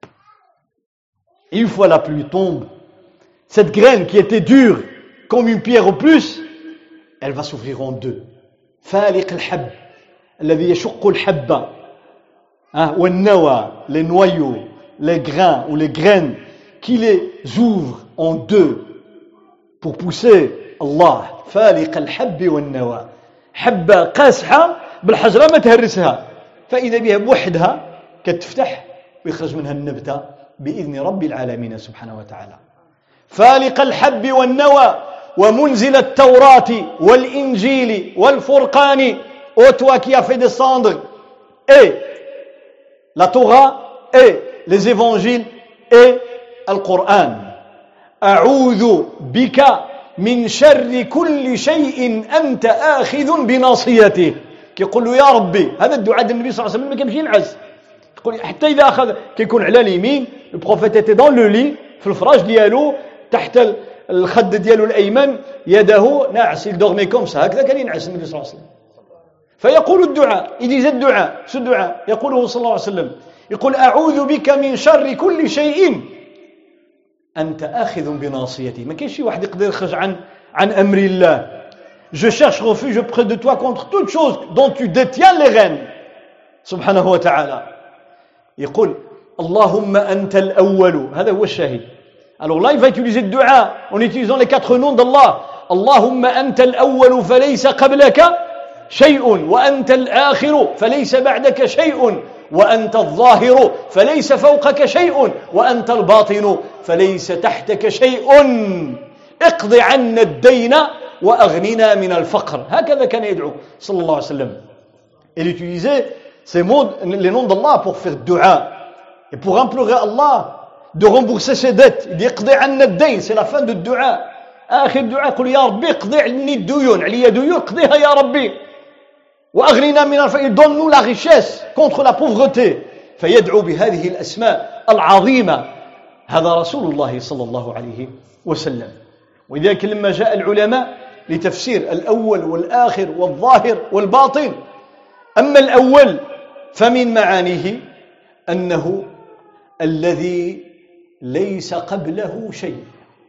Une fois la pluie tombe, cette graine qui était dure comme une pierre au plus, elle va s'ouvrir en deux. فالق الحب الذي يشق الحبة Hein, والنوى, les noyaux, les grains ou les graines qui les ouvrent en deux pour pousser Allah. فالق الحب والنوى. حبة قاسحة بالحجرة ما تهرسها فإذا بها بوحدها كتفتح ويخرج منها النبتة بإذن رب العالمين سبحانه وتعالى. فالق الحب والنوى ومنزل التوراة والإنجيل والفرقان. Ô toi qui as fait descendre et la Torah et les évangiles et le Coran. أعوذ بك من شر كل شيء أنت آخذ بناصيته. كيقول له يا ربي هذا الدعاء ديال النبي صلى الله عليه وسلم ما كيمشي ينعس. يقول حتى إذا أخذ كيكون على اليمين le prophète était dans le lit في الفراش ديالو تحت الخد ديالو الأيمن يده ناعس il dormait comme ça هكذا كان ينعس النبي صلى الله عليه وسلم. فيقول الدعاء il disait الدعاء شو الدعاء يقوله صلى الله عليه وسلم يقول أعوذ بك من شر كل شيء أنت آخذ بناصيتي. ما كاينش شي واحد يقدر يخرج عن عن أمر الله. Je cherche refuge auprès de toi contre toute chose dont tu détiens les rênes سبحانه وتعالى. يقول اللهم أنت الأول. هذا هو الشاهد. Alors là il va utiliser le dua en utilisant les quatre noms d'Allah. اللهم أنت الأول فليس قبلك شيء وأنت الآخر فليس بعدك شيء وأنت الظاهر فليس فوقك شيء وأنت الباطن فليس تحتك شيء اقض عنا الدين وأغننا من الفقر. هكذا كان يدعو صلى الله عليه وسلم. Il utilisait ces mots, les noms d'Allah pour faire dua et pour implorer Allah de rembourser ses dettes. Il dit اقض عنا الدين, c'est la fin du dua. آخر دعاء قل يا ربي اقضي عني الديون عليا ديون قضيها يا ربي وأغننا من الفقر donne-nous la richesse contre la pauvreté فيدعو بهذه الأسماء العظيمة هذا رسول الله صلى الله عليه وسلم ولذلك لما جاء العلماء لتفسير الأول والآخر والظاهر والباطن أما الأول فمن معانيه أنه الذي ليس قبله شيء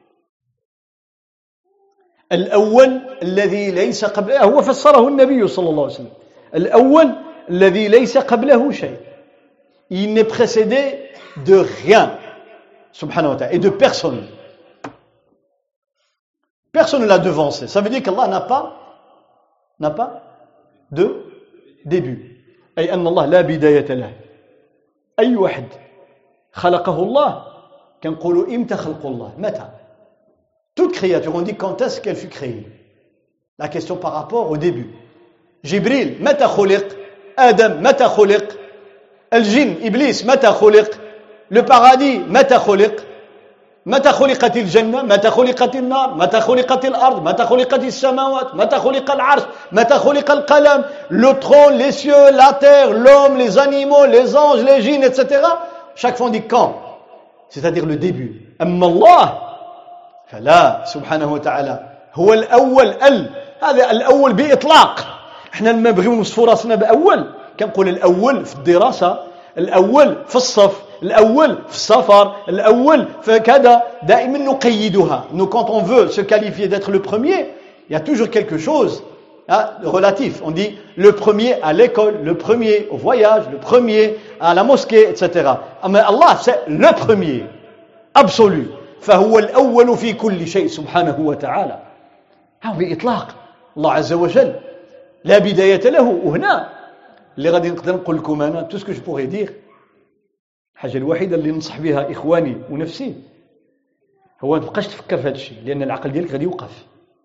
الأول الذي ليس قبله هو فسره النبي صلى الله عليه وسلم الأول الذي ليس قبله شيء il n'est précédé de rien subhanahu wa ta'ala et de personne personne ne l'a devancé ça veut dire qu'Allah n'a pas n'a pas de début أي أن الله لا بداية له أي واحد خلقه الله كنقولوا إمتى خلق الله متى toute créature on dit quand est-ce qu'elle fut créée la question par rapport au début Jibril متى خلق آدم متى خلق الجن إبليس متى خلق le paradis متى خلق متى خلقت الجنة متى خلقت النار متى خلقت الأرض متى خلقت السماوات متى خلق العرش متى خلق القلم le trône les cieux la terre l'homme les animaux les anges les djinns et cetera chaque fois on dit quand c'est-à-dire le début أما الله فلا سبحانه وتعالى هو الأول ال هذا الأول بإطلاق احنا لما نبغيو نوصفوا راسنا بأول كنقول الأول في الدراسة الأول في الصف الأول في السفر الأول فكذا دائما نقيدها nous quand on veut se qualifier d'être le premier il y a toujours quelque chose hein, relatif on dit le premier à l'école le premier au voyage le premier à la mosquée et cetera mais Allah c'est le premier absolu فهو الأول في كل شيء سبحانه وتعالى ها بإطلاق الله عز وجل لا بداية له وهنا اللي غادي نقدر نقول لكم أنا tout ce que je pourrais dire الحاجة الوحيدة اللي ننصح بها إخواني ونفسي هو ما تبقاش تفكر في هذا الشيء لأن العقل ديالك غادي يوقف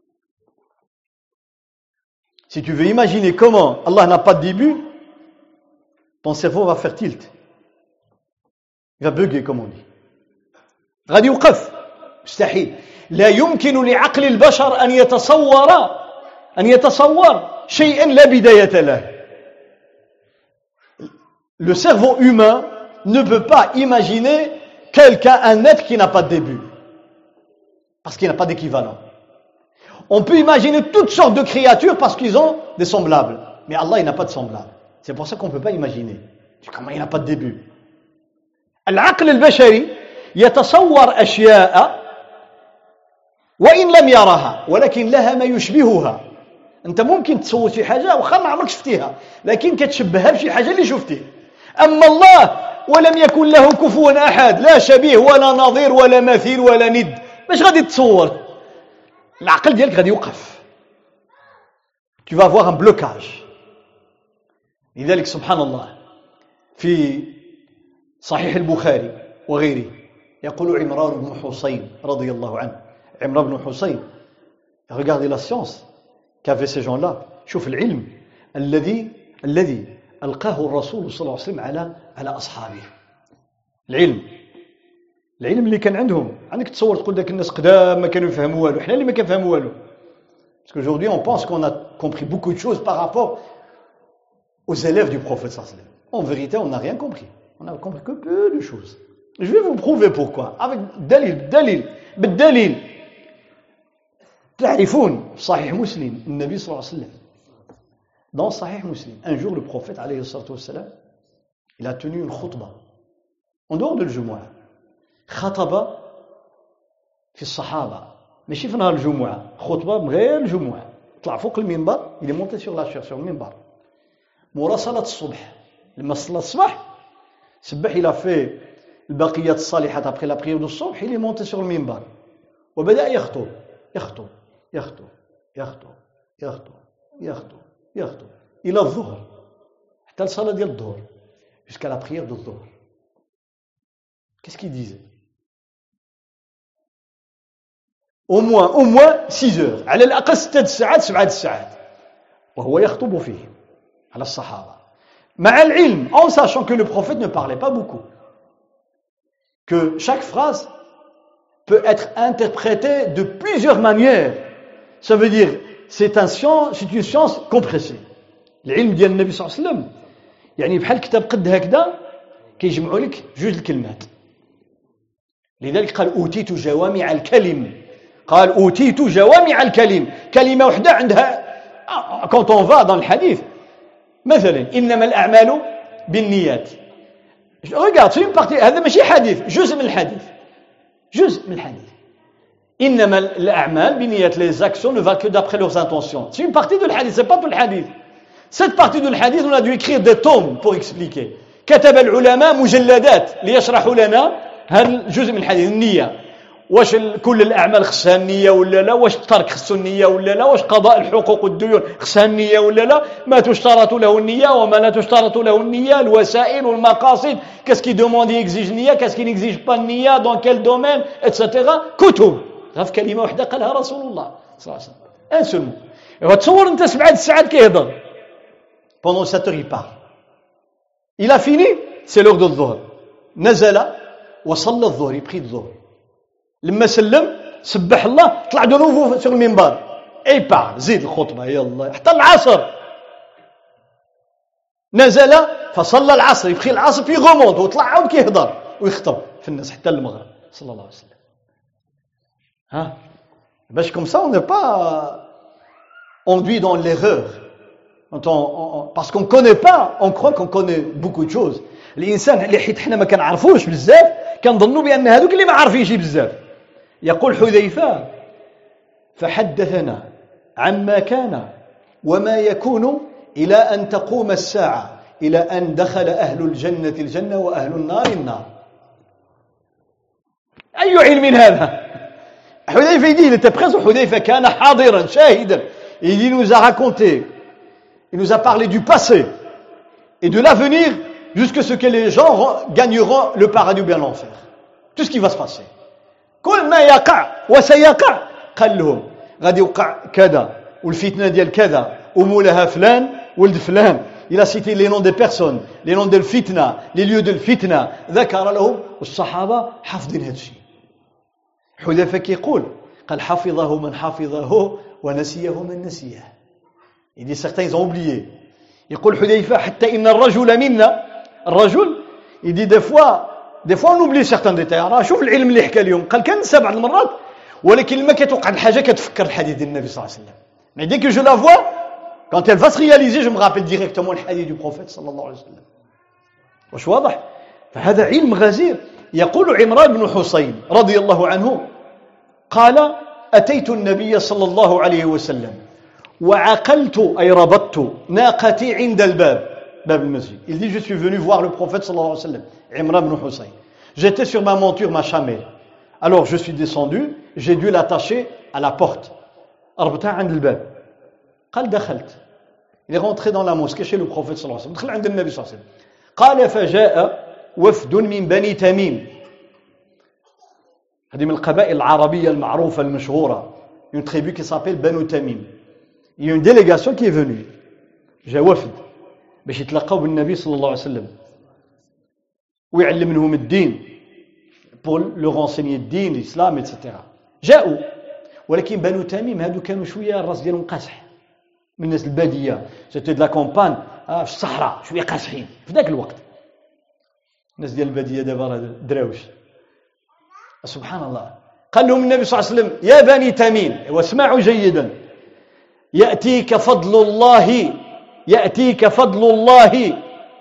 si tu veux imaginer comment Allah n'a pas de début ton cerveau va faire tilt il va bugger comme on dit غادي يوقف مستحيل لا يمكن لعقل البشر أن يتصور أن يتصور شيئا لا بداية له le cerveau humain ne peut pas imaginer quelqu'un, un être qui n'a pas de début parce qu'il n'a pas d'équivalent on peut imaginer toutes sortes de créatures parce qu'ils ont des semblables mais Allah il n'a pas de semblable c'est pour ça qu'on ne peut pas imaginer comment il n'a pas de début العقل البشري يتصور أشياء وإن لم يرها ولكن لها ما يشبهها أنت ممكن تصور شي حاجة وخا ما عمرك شفتيها لكن كتشبهها بشي حاجة اللي شفتيه أما الله ولم يكن له كفوا أحد لا شبيه ولا نظير ولا مثيل ولا ند باش غادي تصور العقل ديالك غادي يوقف tu vas avoir un blocage لذلك سبحان الله في صحيح البخاري وغيره يقول عمران بن حسين رضي الله عنه عمران بن حسين regardez la science qu'avaient ces gens-là شوف العلم الذي الذي ألقاه الرسول صلى الله عليه وسلم على على أصحابه العلم العلم اللي كان عندهم عندك تصور تقول ذاك الناس قدام ما كانوا يفهموا والو احنا اللي ما كنفهموا والو parce qu'aujourd'hui on pense qu'on a compris beaucoup de choses par rapport aux élèves du prophète sallallahu alayhi wa sallam en vérité on n'a rien compris on a compris que peu de choses je vais vous prouver pourquoi avec dalil dalil بالدليل تعرفون صحيح مسلم النبي صلى الله عليه وسلم dans Sahih Muslim un jour le prophète alayhi salatu wassalam il a tenu une khutbah en dehors de الجمعة خطب في الصحابة ماشي في نهار الجمعة خطبة من غير الجمعة طلع فوق المنبر il est monté sur la chaire sur le minbar مورا صلاة الصبح لما صلى الصبح سبح il a fait البقيات الصالحات après la prière du الصبح il est monté sur le minbar وبدأ يخطب يخطب يخطب يخطب يخطب يخطب يخطب إلى الظهر حتى الصلاة ديال الظهر jusqu'à la prière du الظهر qu'est-ce qu'il disait au moins au moins six heures على الأقل ستة ساعات سبعة ساعات وهو يخطب فيه على الصحابة مع العلم en sachant que le prophète ne parlait pas beaucoup que chaque phrase peut être interprété de plusieurs manières. Ça veut dire, c'est un science, c'est une science compressée. العلم ديال النبي صلى الله عليه وسلم يعني بحال كتاب قد هكذا كيجمعوا لك جوج الكلمات. لذلك قال أوتيت جوامع الكلم. قال أوتيت جوامع الكلم. كلمة واحدة عندها quand on va dans le hadith مثلا إنما الأعمال بالنيات. Regarde, c'est une partie. هذا ماشي حديث، جزء من الحديث. جزء من الحديث. إنما الأعمال بالنيات. Les actions ne valent que d'après leurs intentions. C'est une partie de l'hadith, c'est pas tout le hadith. Cette partie de l'hadith, on a dû écrire des tomes pour expliquer. كتب العلماء مجلدات ليشرحوا لنا هذا الجزء من الحديث النية. واش كل الأعمال خصها النية ولا لا؟ واش الترك خصو النية ولا لا؟ واش قضاء الحقوق والديون خصها النية ولا لا؟ ما تشترط له النية وما لا تشترط له النية، الوسائل والمقاصد، qu'est-ce qui demande et exige النية، qu'est-ce qui n'exige pas النية، dans quel domaine, et cetera. كتب. غير كلمة واحدة قالها رسول الله صلى الله عليه وسلم. Un seul mot. وتصور أنت سبعة ساعات كيهضر. Pendant sept heures il parle. Il a fini, c'est l'heure de الظهر. نزل وصلى الظهر، il prie الظهر. لما سلم سبح الله طلع دو نوفو sur المنبر اي بار زيد الخطبه يلا حتى العصر. نزل فصلى العصر، يبخي العصر في غموض وطلع عاود كيهضر ويخطب في الناس حتى المغرب صلى الله عليه وسلم. ها باش كوم سا on n'est pas enduit dans l'erreur. On, on, parce qu'on connaît pas, on croit qu'on connaît beaucoup de choses. الانسان اللي حيت حنا ما كنعرفوش بزاف كنظنوا بان هذوك اللي ما عارفينش بزاف. يقول حذيفة فحدثنا عما كان وما يكون إلى أن تقوم الساعة إلى أن دخل أهل الجنة الجنة وأهل النار النار. أي علم هذا؟ حذيفة يدي لتبخز حذيفة كان حاضرا شاهدا. Il nous a raconté, il nous a parlé du passé et de l'avenir jusqu'à ce que les gens gagneront le paradis ou bien l'enfer. Tout ce qui va se passer. كل ما يقع وسيقع قال لهم غادي يوقع كذا والفتنه ديال كذا ومولها فلان ولد فلان. il a cité les noms des personnes, les noms de الفتنه، les lieux de الفتنه، ذكر لهم والصحابه حافظين هذا الشيء. حذيفه كيقول قال حفظه من حفظه ونسيه من نسيه. il dit certains ils ont oublié. يقول حذيفه حتى ان الرجل منا، الرجل il dit des fois Des fois on oublie certains détails. راه شوف العلم اللي حكى اليوم قال كنسى بعض المرات ولكن لما كتوقع الحاجه كتفكر الحديث ديال النبي صلى الله عليه وسلم. Mais dès que je la vois, quand elle va se réaliser, je me rappelle directement le hadith du prophète صلى الله عليه وسلم. واش واضح؟ فهذا علم غزير. يقول عمران بن حسين رضي الله عنه قال أتيت النبي صلى الله عليه وسلم وعقلت أي ربطت ناقتي عند الباب باب المسجد. Il dit je suis venu voir le prophète صلى الله عليه وسلم. Imran ibn Hussein. J'étais sur ma monture, ma chamelle. Alors je suis descendu, j'ai dû l'attacher à la porte. أربطها عند الباب. قال دخلت. Il est rentré dans la mosquée chez le prophète صلى الله عليه وسلم. دخل عند النبي صلى الله عليه وسلم. قال فجاء وفد من بني تميم. هذه من القبائل العربية المعروفة المشهورة. Une tribu qui s'appelle Banu Tamim. Il y a une délégation qui est venue. جاء وفد باش يتلقوا بالنبي صلى الله عليه وسلم. ويعلم منهم الدين pour le renseigner الدين الإسلام et cetera. جاءوا ولكن بنو تميم هادو كانوا شوية الراس ديالهم قاصح من الناس البادية. c'était de la campagne في الصحراء شوية قاصحين في ذاك الوقت. الناس ديال البادية دابا دراوش. سبحان الله. قال لهم النبي صلى الله عليه وسلم يا بني تميم واسمعوا جيدا يأتيك فضل الله يأتيك فضل الله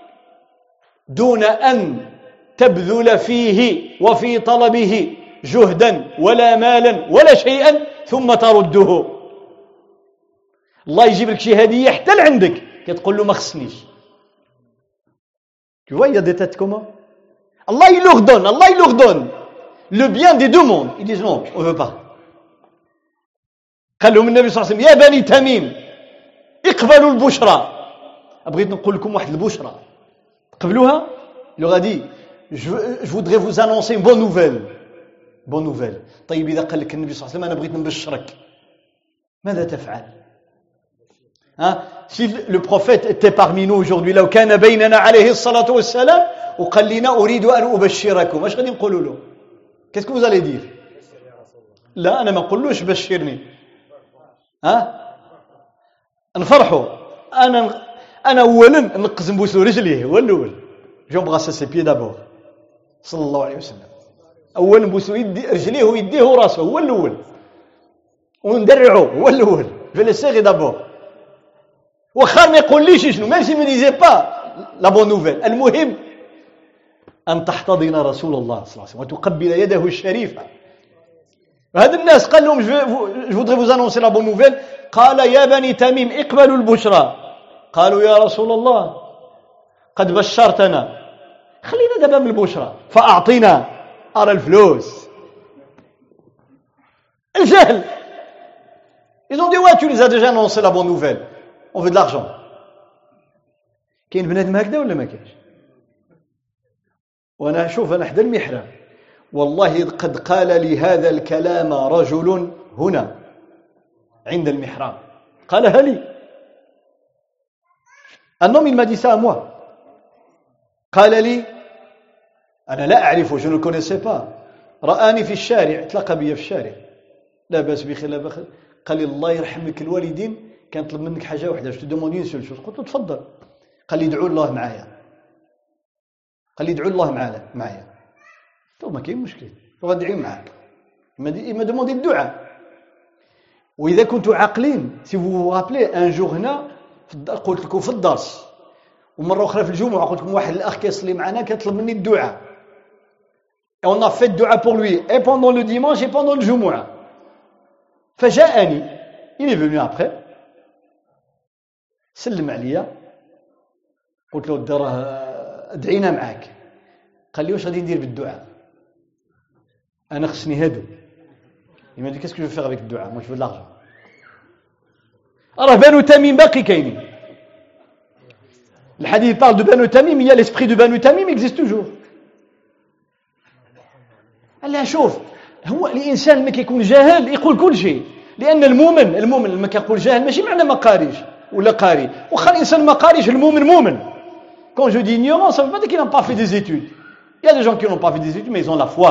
دون أن تبذل فيه وفي طلبه جهدا ولا مالا ولا شيئا ثم ترده. الله يجيب لك شي هدية حتى لعندك كتقول له ما خصنيش. Tu vois, il y a des têtes comment? Allah il leur donne, Allah il leur donne le bien des deux mondes. Ils disent non, on ne veut pas. قال لهم النبي صلى الله عليه وسلم يا بني تميم اقبلوا البشرى. بغيت نقول لكم واحد البشرى قبلوها. Il leur a dit je, je voudrais vous annoncer une bonne nouvelle. Bonne nouvelle. طيب إذا قال لك النبي صلى الله عليه وسلم أنا بغيت نبشرك ماذا تفعل؟ Hein? Si le prophète était parmi nous aujourd'hui لو كان بيننا عليه الصلاة والسلام وقال لنا أريد أن أبشركم ايش غادي نقولوا له؟ Qu'est-ce que vous allez dire? لا أنا ما أقولوش بشرني، ها نفرحوا. أنا أنا أولا نقز نبوسو رجليه، هو الأول جو بغاسا سي بي دابور صلى الله عليه وسلم. أولا نبوسو يدي رجليه ويديه وراسه، هو الأول، وندرعو هو الأول في لسيغي دابور. وخا ما يقوليش شنو، ميم سي مي ديزي با لا بون نوفيل، المهم أن تحتضن رسول الله صلى الله عليه وسلم وتقبل يده الشريفة. هذا الناس قال لهم je voudrais vous annoncer la bonne nouvelle. قال يا بني تميم اقبلوا البشرى. قالوا يا رسول الله قد بشرتنا، خلينا دابا من البشرى، فأعطينا أرى الفلوس. الجهل. Ils ont dit ouais tu les as déjà annoncé la bonne nouvelle, on veut de l'argent. كاين بنادم هكذا ولا ما كاينش؟ وانا اشوف انا حدا المحراب والله قد قال لي هذا الكلام رجل هنا عند المحراب، قالها لي. un homme il m'a dit ça à moi. قال لي انا لا اعرفه، je ne le connaissais pas، رآني في الشارع، تلقى بي في الشارع، لا باس بخير لا بخير، قال لي الله يرحمك الوالدين كان طلب منك حاجه واحده، je te demande une seule chose. قلت له تفضل. قال لي ادعوا الله معايا، قال لي ادعوا الله معايا معايا. تو ما كاين مشكل، غادعي معاك، ما دوموندي الدعاء. واذا كنتوا عاقلين سي فو رابلي ان جور هنا قلت لكم في الدرس، ومره اخرى في الجمعه قلت لكم واحد الاخ كيصلي معنا كيطلب مني الدعاء، et on a fait الدعاء pour lui et pendant le dimanche et pendant le جمعه. فجاءني، il est venu après، سلم عليا، قلت له دراه ادعينا معاك. قال لي واش غادي ندير بالدعاء؟ انا خصني هادو. il m'a dit qu'est-ce que je vais faire avec le dua? moi je veux de l'argent. راه بنو تميم باقي كاينين. الحديث parle de بنو تميم، il y a l'esprit de بنو تميم existe toujours. قال شوف هو الانسان ما كيكون جاهل يقول كل شيء، لان المؤمن المؤمن لما كيقول جاهل ماشي معنى ما قاريش ولا قاري، واخا الانسان ما قاريش المؤمن مؤمن. quand je dis ignorant ça veut pas dire qu'il n'a pas fait des études. il y a des gens qui n'ont pas fait des études mais ils ont la foi.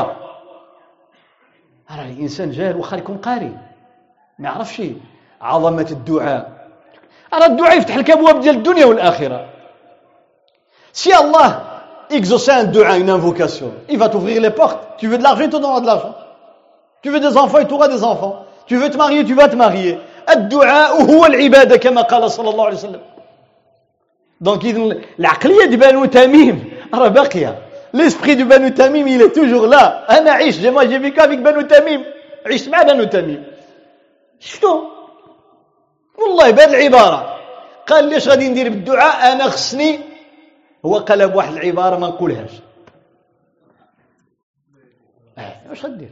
راه الانسان جاهل واخا يكون قاري ما يعرفش عظمه الدعاء. راه الدعاء يفتح لك ابواب ديال الدنيا والاخره. si Allah exauce un dua, une invocation, il va t'ouvrir les portes. tu veux de l'argent, il te donnera de l'argent. tu veux des enfants, il t'aura des enfants. tu veux te marier, tu vas te marier. الدعاء هو العباده كما قال صلى الله عليه وسلم. donc العقليه ديال بنو تميم راه باقيه. l'esprit de بنو تميم il est toujours là. انا عشت moi j'ai vécu avec بنو تميم، عشت مع بنو تميم. شنو والله بهذه العباره قال لي اش غادي ندير بالدعاء؟ انا خصني، هو قال بواحد العباره ما نقولهاش. اه واش غدير؟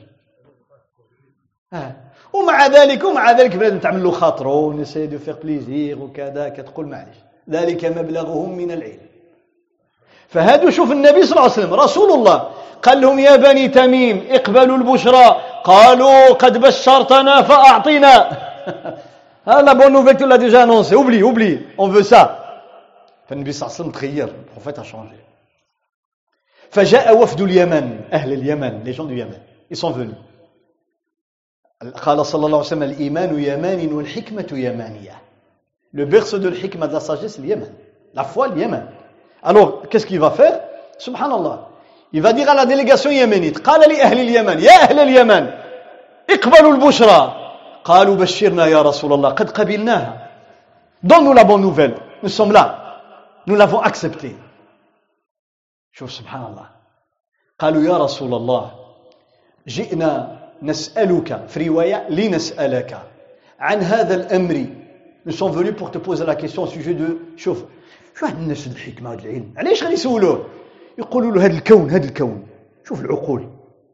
اه ومع ذلك ومع ذلك بلاد تعمل له خاطره ونسي دو فير بليزير وكذا، كتقول معليش ذلك مبلغهم من العلم. فهادو شوف النبي صلى الله عليه وسلم رسول الله قال لهم يا بني تميم اقبلوا البشرى، قالوا قد بشرتنا فأعطينا. هذا بون نوفيل tu l'as déjà annoncé، oublie oublie on veut ça. فالنبي صلى الله عليه وسلم تغير، البروفيت a changé. فجاء وفد اليمن، أهل اليمن، les gens du Yémen ils sont venus. قال صلى الله عليه وسلم الإيمان يمان والحكمة يمانية. le berceau de l'hikma de la sagesse le Yémen, la foi le Yémen. alors qu'est-ce qu'il va faire? subhanallah, il va dire à la délégation yéménite قال لأهل اليمن يا أهل اليمن اقبلوا البشرى، قالوا بشرنا يا رسول الله قد قبلناها، donne-nous la bonne nouvelle, nous sommes là, nous l'avons accepté. شوف سبحان الله، قالوا يا رسول الله جئنا نسألك، في رواية لنسألك عن هذا الأمر، nous sommes venus pour te poser la question au sujet de. شوف شو هاد الناس الحكمة هاد العلم علاش غادي يسولوه؟ يقولوا له هاد الكون هاد الكون شوف العقول،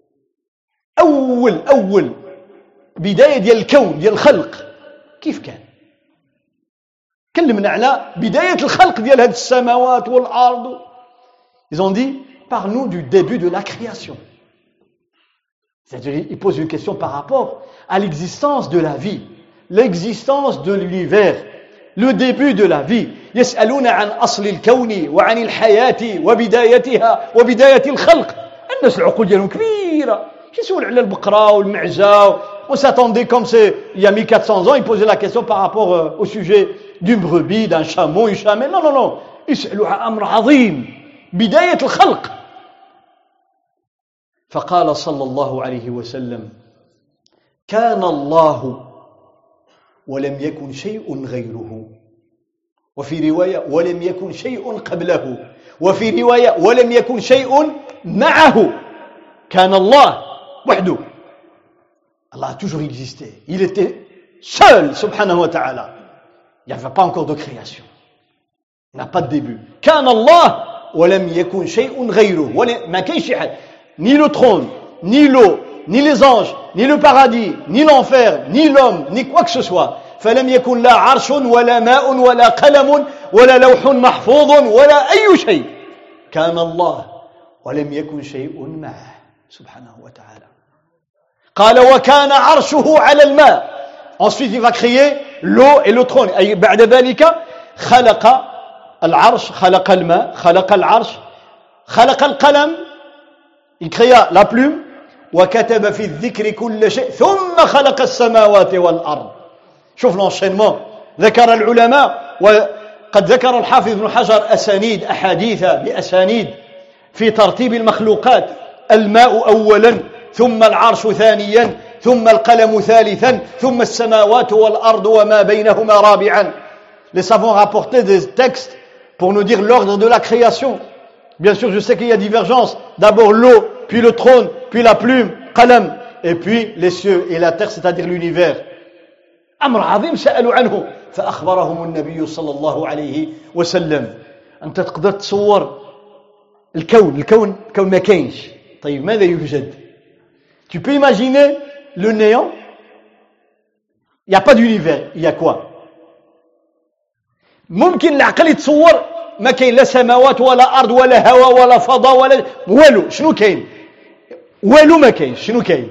أول أول بداية ديال الكون ديال الخلق كيف كان؟ كلمنا على بداية الخلق ديال هاد السماوات والأرض. ils ont dit parle-nous du début de la création. c'est-à-dire ils posent une question par rapport à l'existence de la vie, l'existence de l'univers, le début de la vie. يسألون عن أصل الكون وعن الحياة وبدايتها وبداية الخلق. الناس العقول ديالهم كبيرة، شي يسول على البقرة والمعزة On s'attendait, comme c'est il y a mille quatre cents ans, il posait la question par rapport euh, au sujet d'une brebis, d'un chameau, une chamelle. Non, non, non. يسألوا عن أمر عظيم بداية الخلق. فقال صلى الله عليه وسلم كان الله ولم يكن شيء غيره، وفي رواية ولم يكن شيء قبله، وفي رواية ولم يكن شيء معه. كان الله وحده. Allah a toujours existé. Il était seul, subhanahu wa ta'ala. Il n'y avait pas encore de création. Il n'y a pas de début. كان الله ولم يكن شيء غيره. ما كاينش شي حد. Ni le trône, ni l'eau, ni les anges, ni le paradis, ni l'enfer, ni l'homme, ni quoi que ce soit. فلم يكن لا عرش ولا ماء ولا قلم ولا لوح محفوظ ولا أي شيء. كان الله ولم يكن شيء معه سبحانه وتعالى. قال وكان عرشه على الماء. Ensuite il va créer l'eau et le trône. أي بعد ذلك خلق العرش، خلق الماء، خلق العرش، خلق القلم. Il créa la plume. وكتب في الذكر كل شيء ثم خلق السماوات والأرض. شوف l'enchaînement. ذكر العلماء وقد ذكر الحافظ ابن حجر أسانيد أحاديث بأسانيد في ترتيب المخلوقات. الماء أولا، ثم العرش ثانيا، ثم القلم ثالثا، ثم السماوات والأرض وما بينهما رابعا. Les savants rapportaient des textes pour nous dire l'ordre de la création. Bien sûr, je sais qu'il y a divergence. D'abord l'eau, puis le trône, puis la plume, qalam, et puis les cieux et la terre, c'est-à-dire l'univers. أمر عظيم سألوا عنه فأخبرهم النبي صلى الله عليه وسلم. أنت تقدر تصور الكون الكون الكون ما كاينش. طيب ماذا يوجد؟ Tu peux imaginer le néant? Il n'y a pas d'univers. Il y a quoi? ممكن العقل يتصور ما كاين لا سماوات ولا أرض ولا هواء ولا فضاء ولا والو. شنو كاين؟ والو ما كاين. شنو كاين؟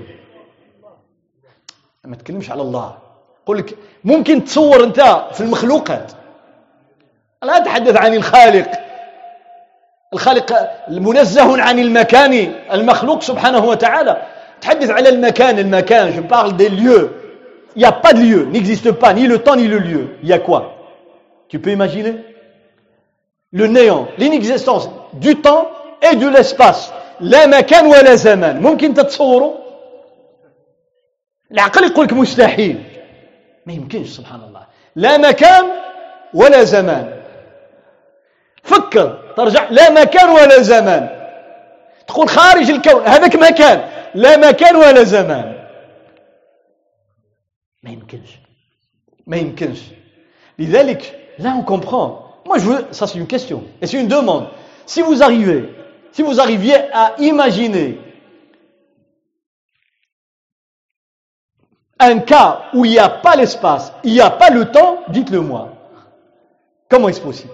ما تكلمش على الله. قل لك ممكن تصور أنت في المخلوقات. لا أتحدث عن الخالق. الخالق المنزه عن المكان، المخلوق سبحانه وتعالى. تحدث على المكان المكان je parle des lieux. Il n'y a pas de lieu, n'existe pas ni le temps ni le lieu. Il y a quoi? Tu peux imaginer le néant, l'inexistence du temps et de l'espace. لا مكان ولا زمان. ممكن تتصوروا؟ العقل يقول لك مستحيل. ما يمكنش سبحان الله. لا مكان ولا زمان. فكر ترجع لا مكان ولا زمان. تقول خارج الكون هذاك مكان. لا مكان ولا زمان. ما يمكنش ما يمكنش. لذلك là on comprend. Moi je veux, ça c'est une question et c'est une demande. Si vous arrivez, si vous arriviez à imaginer un cas où il n'y a pas l'espace, il n'y a pas le temps, dites-le moi. Comment est-ce possible?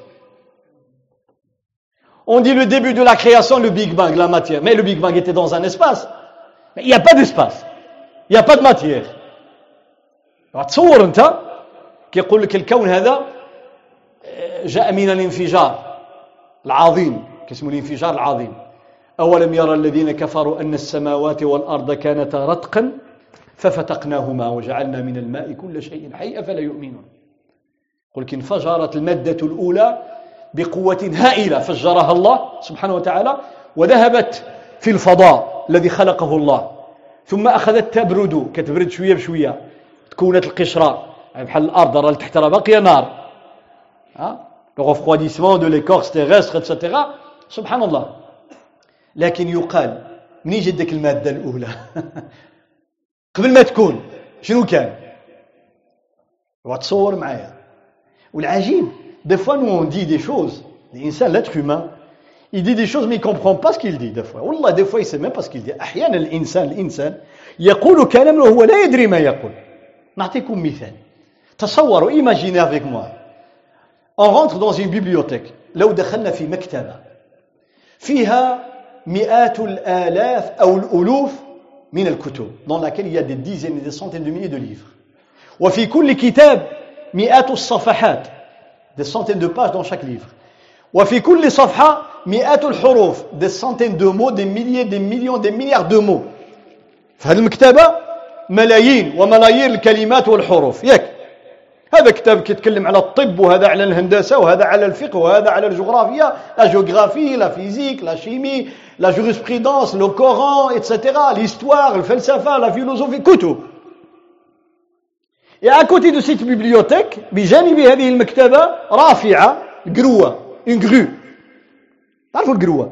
On dit le début de la création, le Big Bang, la matière. Mais le Big Bang était dans un espace. Mais il n'y a pas d'espace. Il n'y a pas de matière. تصور انت كيقول لك الكون هذا جاء من الانفجار العظيم، كاسمه الانفجار العظيم. أولم يرى الذين كفروا أن السماوات والأرض كانتا رتقا ففتقناهما وجعلنا من الماء كل شيء حي أفلا يؤمنون. يقول لك انفجرت المادة الأولى بقوة هائلة فجرها الله سبحانه وتعالى وذهبت في الفضاء الذي خلقه الله، ثم أخذت تبرد كتبرد شوية بشوية، تكونت القشرة بحال الأرض راه تحت راه باقية نار، le refroidissement de l'écorce terrestre et cetera. سبحان الله. لكن يقال منين جات ديك المادة الأولى قبل ما تكون شنو كان؟ وتصور معايا. والعجيب des fois nous on dit des choses, l'insan, l'être humain, il dit des choses mais il comprend pas ce qu'il dit des fois. والله des fois il sait même pas ce qu'il dit. أحيانا الإنسان الإنسان يقول كلام وهو لا يدري ما يقول. نعطيكم مثال. تصوروا imaginez avec moi. On rentre dans une bibliothèque. لو دخلنا في مكتبة فيها مئات الآلاف أو الألوف من الكتب dans laquelle il y a des dizaines et des centaines de milliers de livres. وفي كل كتاب مئات الصفحات, des centaines de pages dans chaque livre. وفي كل صفحة مئات الحروف, des centaines de mots, des milliers, des millions, des milliards de mots. في هذه المكتبة ملايين وملايير الكلمات والحروف ياك. هذا كتاب كيتكلم على الطب، وهذا على الهندسة، وهذا على الفقه، وهذا على الجغرافيا، لا جيوغرافي، لا فيزيك، لا شيمي، لا جوريسبريدونس، لو كوران إتسيتيرا، l'histoire، الفلسفة، لا فيلوزوفي، كتب. Et à côté de cette bibliothèque, بجانب هذه المكتبة رافعة قروة، une grue. تعرفوا القروة؟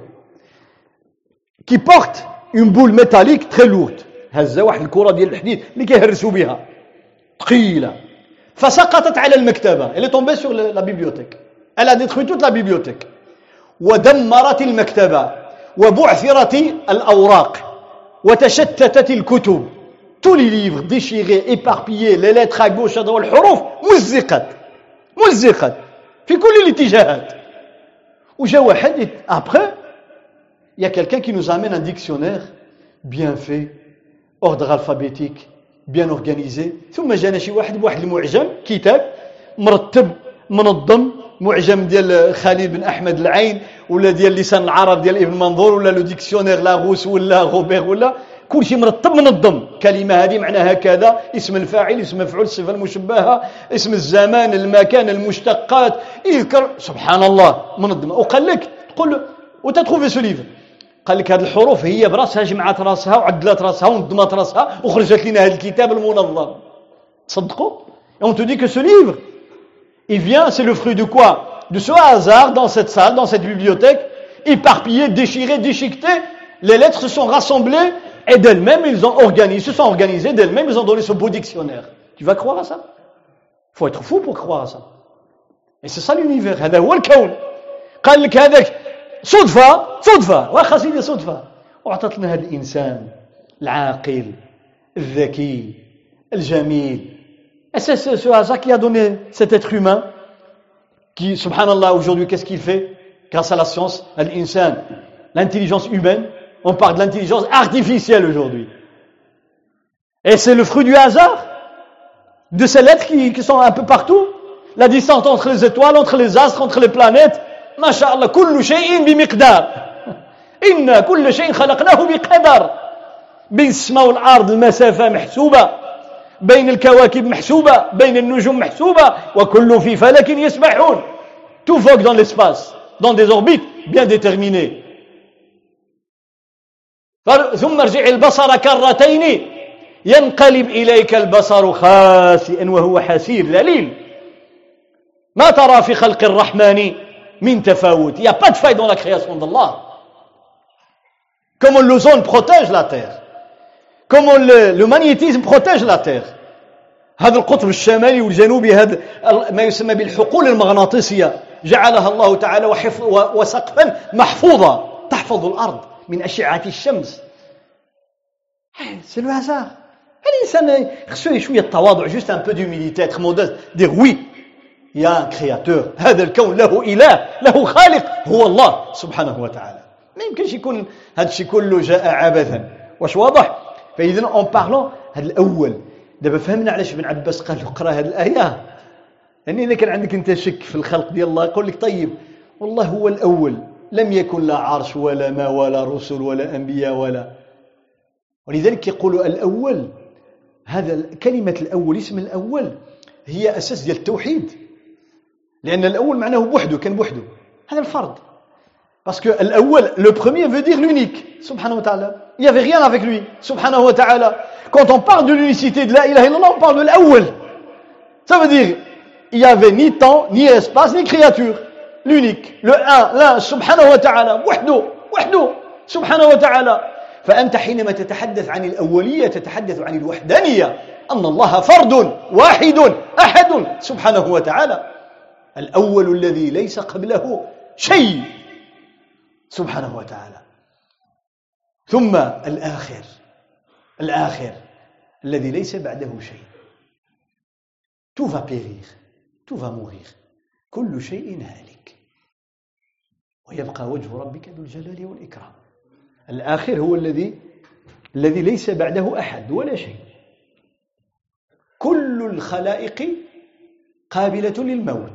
qui porte une boule métallique très lourde. هزة واحد الكرة ديال الحديد اللي كيهرسوا بها ثقيلة. فسقطت على المكتبة. Elle est tombée sur la bibliothèque. Elle a détruit toute la bibliothèque. ودمرت المكتبة وبعثرت الأوراق وتشتتت الكتب. Tous les livres déchirés, éparpillés, les lettres à gauche à droite, الحروف مزقت مزقت في كل الاتجاهات. وجاء واحد après il y a quelqu'un qui nous amène un dictionnaire bien fait, ordre alphabétique, bien organisé. ثم جانا شي واحد بواحد المعجم كتاب مرتب منظم، معجم ديال خالد بن احمد العين ولا ديال لسان العرب ديال ابن منظور ولا لو ديكسيونير لاغوس ولا غوبير ولا كل شيء مرتب منظم. كلمه هذه معناها كذا، اسم الفاعل، اسم مفعول، الصفه المشبهه، اسم الزمان، المكان، المشتقات، يذكر سبحان الله منظم. وقال لك تقول له وتتخوفي سو ليفر، قال لك هذه الحروف هي براسها جمعت راسها وعدلت راسها ونظمت راسها وخرجت لنا هذا الكتاب المنظم. تصدقوا؟ Et on te dit que ce livre, il vient, c'est le fruit de quoi? De ce hasard dans cette salle, dans cette bibliothèque, éparpillé, déchiré, déchiqueté. Les lettres se sont rassemblées et d'elles-mêmes, ils ont organisé, ils se sont organisés d'elles-mêmes, ils ont donné ce beau dictionnaire. Tu vas croire à ça? Il faut être fou pour croire à ça. Et c'est ça l'univers. هذا هو الكون. قال لك هذاك صدفة صدفة واخا سيدي صدفة، وعطت لنا هذا الإنسان العاقل الذكي الجميل. Et c'est ce hasard qui a donné cet être humain qui, subhanallah, aujourd'hui, qu'est-ce qu'il fait? Grâce à la science, à l'insan, l'intelligence humaine, on parle de l'intelligence artificielle aujourd'hui. Et c'est le fruit du hasard, de ces lettres qui, qui sont un peu partout, la distance entre les étoiles, entre les astres, entre les planètes. ما شاء الله كل شيء بمقدار إن كل شيء خلقناه بقدر. بين السماء والأرض المسافة محسوبة، بين الكواكب محسوبة، بين النجوم محسوبة، وكل في فلك يسبحون. Tout vogue dans l'espace, dans des orbites bien déterminées. ثم ارجع البصر كرتين ينقلب إليك البصر خاسئا وهو حسير ذليل ما ترى في خلق الرحمن من تفاوت. Il n'y a pas de faille dans la création d'Allah. Comment l'ozone protège la terre, comment le, le magnétisme protège la terre. هذا القطب الشمالي والجنوبي، هذا ما يسمى بالحقول المغناطيسية جعلها الله تعالى وحفظ وسقفا محفوظا تحفظ الأرض من أشعة الشمس. C'est le hasard. الإنسان خصو شوية التواضع، juste un peu d'humilité, être modeste, dire oui, il y a un créateur. هذا الكون له إله، له خالق، هو الله سبحانه وتعالى. ما يمكنش يكون هذا الشيء كله جاء عبثا. واش واضح؟ فإذا en parlant هذا الأول دابا فهمنا علاش ابن عباس قال له اقرا هذه الآية. يعني إذا كان عندك أنت شك في الخلق ديال الله يقول لك طيب والله هو الأول، لم يكن لا عرش ولا ما ولا رسل ولا أنبياء ولا. ولذلك يقولوا الأول، هذا كلمة الأول، اسم الأول هي أساس ديال التوحيد، لأن الأول معناه بوحده، كان بوحده، هذا الفرد. Parce que الأول, le premier veut dire l'unique, subhanahu wa ta'ala. Il n'y avait rien avec lui, subhanahu wa ta'ala. Quand on parle de l'unicité de la ilaha illallah, on parle de l'awwal. Ça veut dire, il n'y avait ni temps, ni espace, ni créature. L'unique, le un, l'un, subhanahu wa ta'ala, وحده, وحده, subhanahu wa ta'ala. فأنت حينما تتحدث عن الأولية تتحدث عن الوحدانية، أن الله فرد واحد أحد سبحانه وتعالى، الأول الذي ليس قبله شيء سبحانه وتعالى. ثم الآخر، الآخر الذي ليس بعده شيء. Tout va périr, tout va mourir، كل شيء هالك ويبقى وجه ربك ذو الجلال والإكرام. الآخر هو الذي الذي ليس بعده أحد ولا شيء. كل الخلائق قابلة للموت،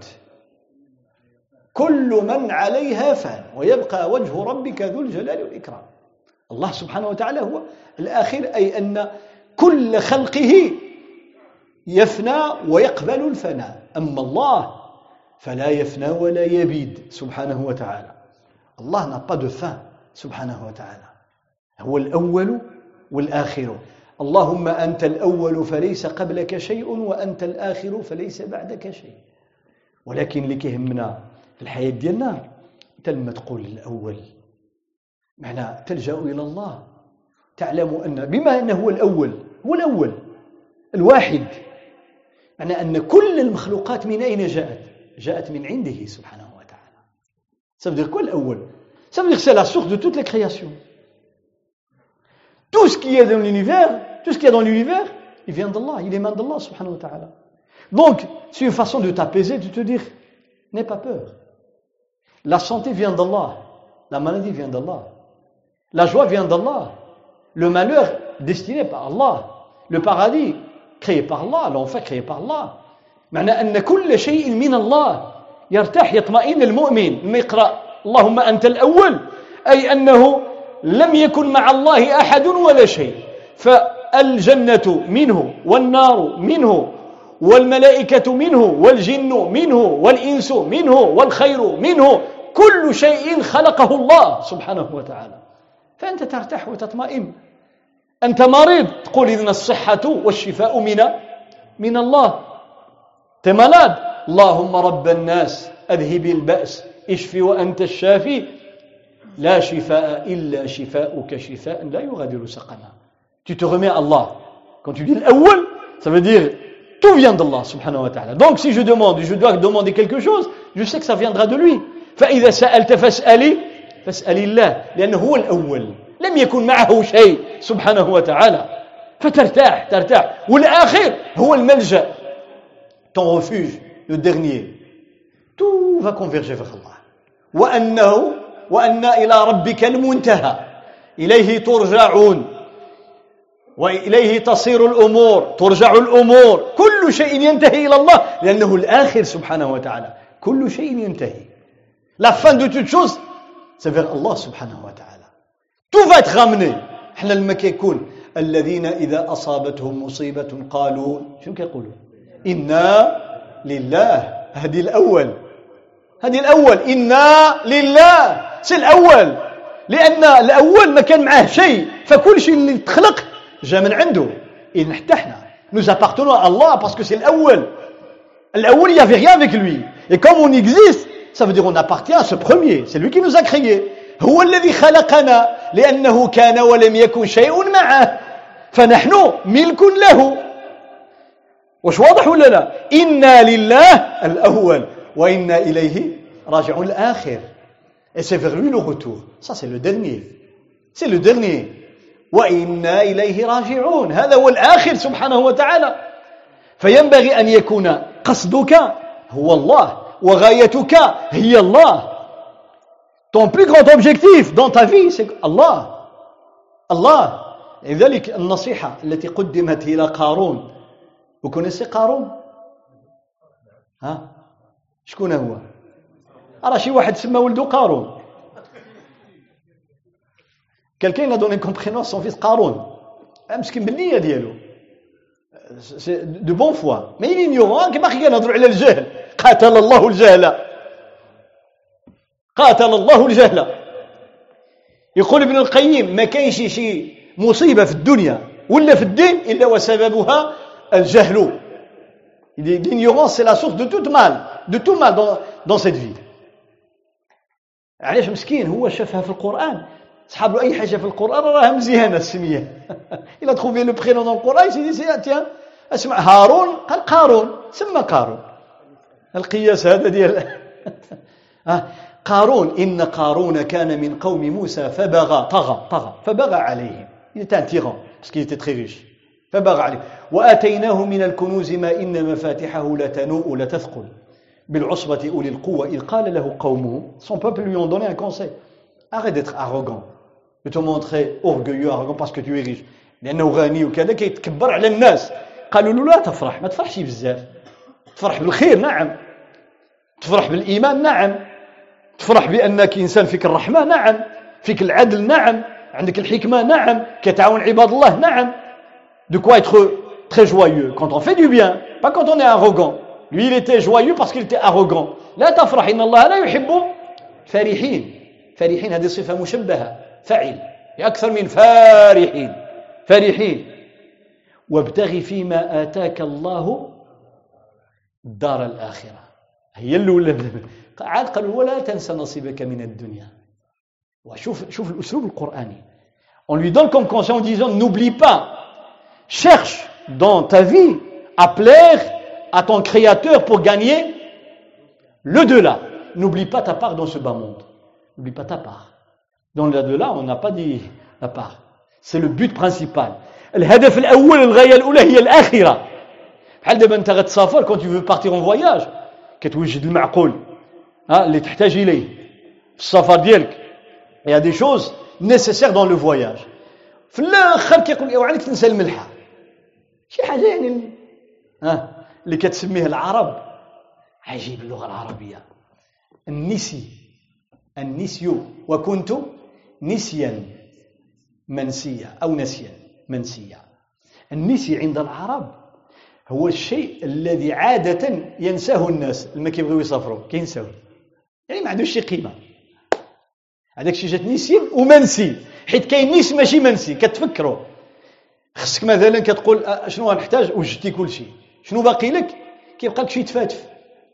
كل من عليها فان ويبقى وجه ربك ذو الجلال والإكرام. الله سبحانه وتعالى هو الآخر، أي أن كل خلقه يفنى ويقبل الفناء، أما الله فلا يفنى ولا يبيد سبحانه وتعالى. الله n'a pas de fin سبحانه وتعالى، هو الأول والآخر. اللهم أنت الأول فليس قبلك شيء، وأنت الآخر فليس بعدك شيء. ولكن اللي كيهمنا في الحياة ديالنا أنت لما تقول الأول معنى تلجأ إلى الله، تعلم أن بما أنه هو الأول، هو الأول الواحد، معنى أن كل المخلوقات من أين جاءت؟ جاءت من عنده سبحانه وتعالى. Ça veut dire quoi الأول? Ça veut dire que c'est la source de toutes les créations. Tout ce qui est dans l'univers, tout ce qui est dans l'univers, il vient d'Allah, il émane d'Allah subhanahu wa ta'ala. Donc, c'est une façon de t'apaiser, de te dire, n'aie pas peur. La santé vient d'Allah, la maladie vient d'Allah, la joie vient d'Allah, le malheur destiné par Allah, le paradis créé par Allah, l'enfer créé par Allah. معنى أن كل شيء من الله يرتاح يطمئن المؤمن لما يقرأ اللهم أنت الأول، أي أنه لم يكن مع الله أحد ولا شيء، فالجنة منه والنار منه والملائكة منه والجن منه والإنس منه والخير منه، كل شيء خلقه الله سبحانه وتعالى. فأنت ترتاح وتطمئن. أنت مريض تقول إذن الصحة والشفاء من من الله. أنت malade اللهم رب الناس أذهب البأس اشفي وأنت الشافي لا شفاء إلا شفاؤك شفاء لا يغادر سقما. Tu te remets à Allah. Quand tu dis l'awwal, ça veut dire tout vient d'Allah subhanahu wa ta'ala. Donc si je demande, je dois demander quelque chose, je sais que ça viendra de lui. فإذا سألت فاسألي فاسألي الله لأنه هو الأول لم يكن معه شيء سبحانه وتعالى، فترتاح ترتاح. والآخر هو الملجأ، ton refuge, le dernier. Tout va converger vers Allah. وأنه وأن إلى ربك المنتهى إليه ترجعون وإليه تصير الأمور، ترجع الأمور، كل شيء ينتهي إلى الله لأنه الآخر سبحانه وتعالى. كل شيء ينتهي. La fin de toute chose, c'est vers Allah subhanahu wa ta'ala. Tout va être ramené. احنا لما كيكون الذين إذا أصابتهم مصيبة قالوا شنو كيقولوا؟ إنا لله. هذه الأول، هذه الأول، إنا لله. c'est الأول، لأن الأول ما كان معه شيء، فكل شيء اللي تخلق جاء من عنده. إن حتى احنا nous appartenons à Allah parce que c'est الأول. الأول il n'y avait rien avec lui. Et comme on existe, ça veut dire on appartient à ce premier. C'est lui qui nous a créés. هو الذي خلقنا لأنه كان ولم يكن شيء معه فنحن ملك له. واش واضح ولا لا؟ إنا لله الأول وإنا إليه راجعون الآخر. Et c'est vers lui le retour. Ça c'est le dernier. C'est le dernier. وإنا إليه راجعون. هذا هو الآخر سبحانه وتعالى. فينبغي أن يكون قصدك هو الله وغايتك هي الله. Ton plus grand objectif dans ta vie c'est Allah. Allah. لذلك النصيحة التي قدمت إلى قارون. Vous connaissez قارون؟ ها؟ شكون هو؟ راه شي واحد سمى ولده قارون. Quelqu'un a donné comme prénom son fils قارون. مسكين بالنية ديالو. C'est de bonne foi. Mais il est ignorant كما كنهضروا على الجهل. قاتل الله الجهل. قاتل الله الجهل. يقول ابن القيم ما كاينش شي مصيبة في الدنيا ولا في الدين إلا وسببها الجهل. L'ignorance c'est la source de tout mal, de tout mal dans, dans cette vie. علاش مسكين هو شافها في القرآن، صحاب له أي حاجة في القرآن راها مزيانة السمية. Il a trouvé le prénom dans le Coran, il s'est dit tiens اسمع هارون قال قارون سمى قارون. القياس هذا ديال قارون إن قارون كان من قوم موسى فبغى طغى طغى فبغى عليهم. Il était un tyran parce qu'il était très riche. فبغى عليه وآتيناه من الكنوز ما إن مفاتحه لتنوء لتثقل بالعصبة أولي القوة إذ قال له قومه. Son peuple lui ont donné un conseil. Arrête d'être arrogant, de te montrer orgueilleux arrogant parce que tu es riche. لأنه غني وكذا كيتكبر على الناس. قالوا له لا تفرح، ما تفرحش بزاف. تفرح بالخير نعم، تفرح بالإيمان نعم، تفرح بأنك إنسان فيك الرحمة نعم، فيك العدل نعم، عندك الحكمة نعم، كتعاون عباد الله نعم. De quoi être très joyeux quand on fait du bien, pas quand on est arrogant. Lui, il était joyeux parce qu'il était arrogant. لا تفرح إن الله لا يحب فرحين. فرحين هذه صفة مشبهة فاعل أكثر من فارحين. فرحين. وابتغ فيما آتاك الله الدار الآخرة. هي الأولى. عاد قالوا ولا تنسى نصيبك من الدنيا. وشوف شوف الأسلوب القرآني. On lui donne comme conseil en disant n'oublie pas, cherche dans ta vie à plaire à ton Créateur pour gagner le delà. N'oublie pas ta part dans ce bas monde. N'oublie pas ta part. Dans le delà, on n'a pas dit la part. C'est le but principal. الهدف الأول الغاية الأولى هي الآخرة. بحال دابا أنت غتسافر quand tu veux partir en voyage كتوجد المعقول ها اللي تحتاج إليه في السفر ديالك. Il y a des choses nécessaires dans le voyage. في الآخر كيقول لي وعليك تنسى الملحة. شي حاجة يعني ها اللي كتسميه العرب عجيب اللغة العربية. النسي النسي وكنت نسيا منسيا أو نسيا منسيا. النسي عند العرب هو الشيء الذي عادة ينساه الناس لما كيبغيو يسافروا كينساوه يعني ما عندوش شي قيمة. هذاك الشيء جات نسي ومنسي حيت كاين نسي ماشي منسي كتفكروا. خصك مثلا كتقول شنو غنحتاج وجدتي كل شيء شنو باقي لك كيبقى لك شي تفاتف.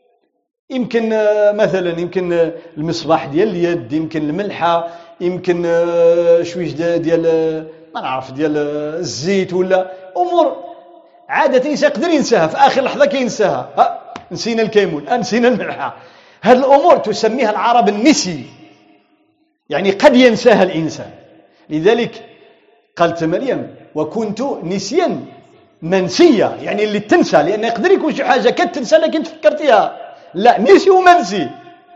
يمكن مثلا يمكن المصباح ديال اليد يمكن الملحه يمكن شويه ديال ما نعرف ديال الزيت ولا امور عاده يقدر ينساها في اخر لحظه كينساها. ها نسينا الكيمون نسينا الملحه. هذه الامور تسميها العرب النسي يعني قد ينساها الانسان. لذلك قالت مريم وكنت نسيا منسيا يعني اللي تنسى لان يقدر يكون شي حاجه كتنسى لكن تفكرتيها. لا نسي ومنسي.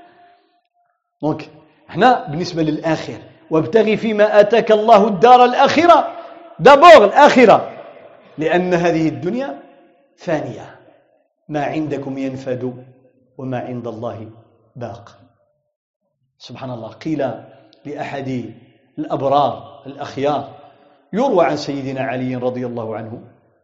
دونك هنا بالنسبه للاخر وابتغي فيما آتاك الله الدار الآخرة. دابور الآخرة لأن هذه الدنيا فانية. ما عندكم ينفد وما عند الله باق. سبحان الله. قيل لأحد الأبرار الأخيار يروى عن سيدنا علي رضي الله عنه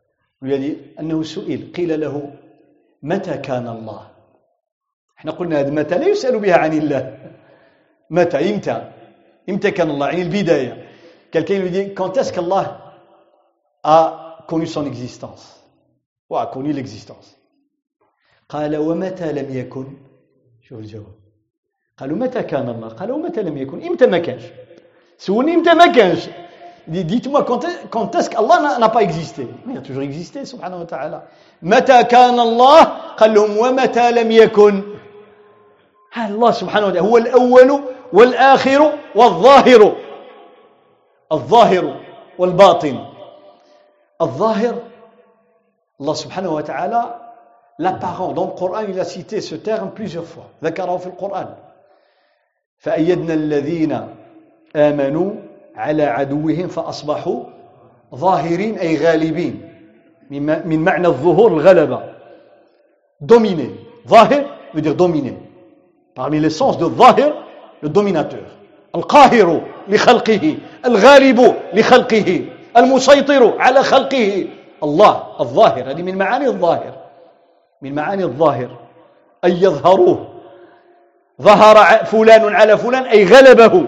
أنه سئل قيل له متى كان الله. احنا قلنا هذا متى لا يسأل بها عن الله. متى إمتى إمتى كان الله يعني البداية. Quelqu'un lui dit quand est-ce qu'Allah a connu son existence ou a connu l'existence. قال ومتى لم يكن. شوف الجواب. قالوا متى كان الله قال ومتى لم يكن. إمتى ما كانش. سولني إمتى ما كانش. Dites-moi quand est-ce qu'Allah n'a pas existé. Il a toujours existé سبحانه وتعالى. متى كان الله قال لهم ومتى لم يكن. الله سبحانه وتعالى هو الأول والآخر والظاهر. الظاهر والباطن. الظاهر الله سبحانه وتعالى l'apparent. Dans le Coran il a cité ce terme plusieurs fois. ذكره في القرآن. فأيدنا الذين آمنوا على عدوهم فأصبحوا ظاهرين أي غالبين. من معنى الظهور الغلبة. Dominer. ظاهر veut dire dominer. Parmi les sens de ظاهر le dominateur. القاهر لخلقه الغالب لخلقه المسيطر على خلقه. الله الظاهر. هذه من معاني الظاهر. من معاني الظاهر أن يظهروه. ظهر فلان على فلان أي غلبه.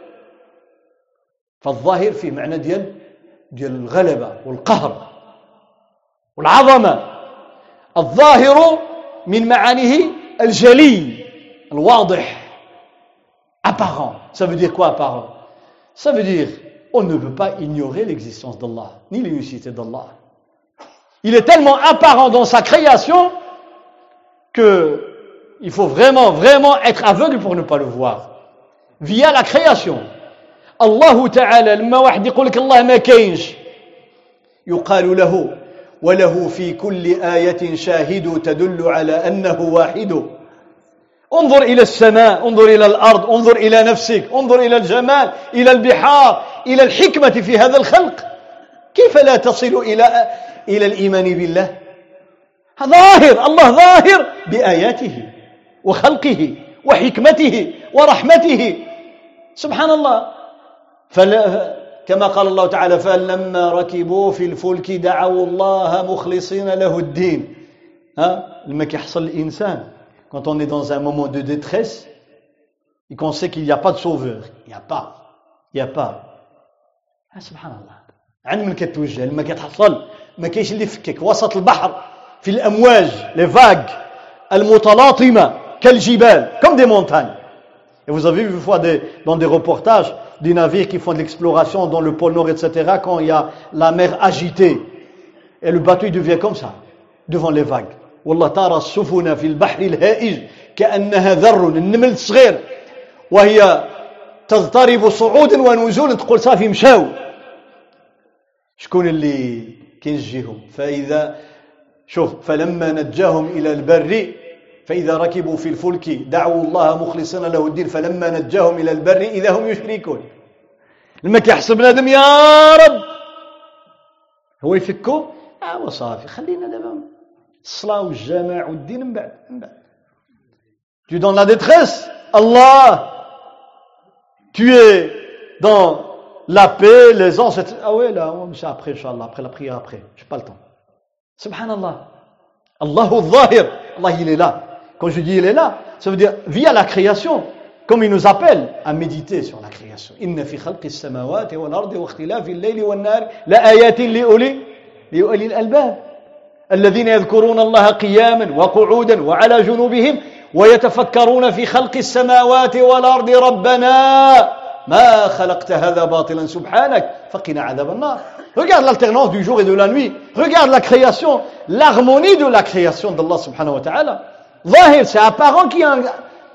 فالظاهر في معنى ديال ديال الغلبة والقهر والعظمة. الظاهر من معانيه الجلي الواضح. Apparent. Ça veut dire quoi apparent? Ça veut dire on ne peut pas ignorer l'existence d'Allah ni l'unicité d'Allah. Il est tellement apparent dans sa création que il faut vraiment vraiment être aveugle pour ne pas le voir. Via la création. الله تعالى لما واحد يقول لك الله ما كاينش يقال له وله في كل آية شاهد تدل على أنه واحد. انظر إلى السماء انظر إلى الأرض انظر إلى نفسك انظر إلى الجمال إلى البحار إلى الحكمة في هذا الخلق. كيف لا تصل إلى إلى الإيمان بالله؟ ظاهر. الله ظاهر بآياته وخلقه وحكمته ورحمته. سبحان الله. كما قال الله تعالى فلما ركبوا في الفلك دعوا الله مخلصين له الدين. ها لما كيحصل الإنسان quand on est dans un moment de détresse et qu'on sait qu'il n'y a pas de sauveur, il n'y a pas il n'y a pas ah, سبحان الله عند من كتوجه لما كتحصل ما كاينش اللي يفكك وسط البحر في الأمواج les vagues المتلاطمة كالجبال comme des montagnes. Et vous avez vu une fois des, dans des reportages des navires qui font de l'exploration dans le pôle Nord, et cetera, quand il y a la mer agitée, et le bateau il devient comme ça, devant les vagues. والله ترى السفن في البحر الهائج كأنها ذر النمل الصغير وهي تضطرب صعودا ونزولا تقول صافي مشاو. شكون اللي كينجيهم؟ فإذا شوف فلما نجاهم إلى البر فإذا ركبوا في الفلك دعوا الله مخلصين له الدين فلما نجاهم إلى البر إذا هم يشركون. لما كيحسب بنادم يا رب هو يفكو اه وصافي خلينا دابا الصلاة والجماع والدين من بعد من بعد. Tu es dans la détresse, Allah. Tu es dans la paix, les anges. Ah ouais là, c'est après Inch'Allah, après la prière après. J'ai pas le temps. Subhanallah. Allahu al-Zahir. Allah il est là. Quand je dis il est là, ça veut dire via la création, comme il nous appelle à méditer sur la création. Inna fi khalqi as-samawati wal ardi wa ikhtilafi al-layli wan nahari la ayatin li uli li uli al-albab alladhina yadhkuruna Allaha qiyaman wa qu'udan wa 'ala junubihim wa yatafakkaruna fi khalqi as-samawati wal ardi rabbana ma khalaqta hadha batilan subhanak faqina 'adhab an-nar. Regarde l'alternance du jour et de la nuit. Regarde la création, l'harmonie de la création d'Allah subhanahu wa ta'ala. Zahir, c'est apparent qu'il y a un...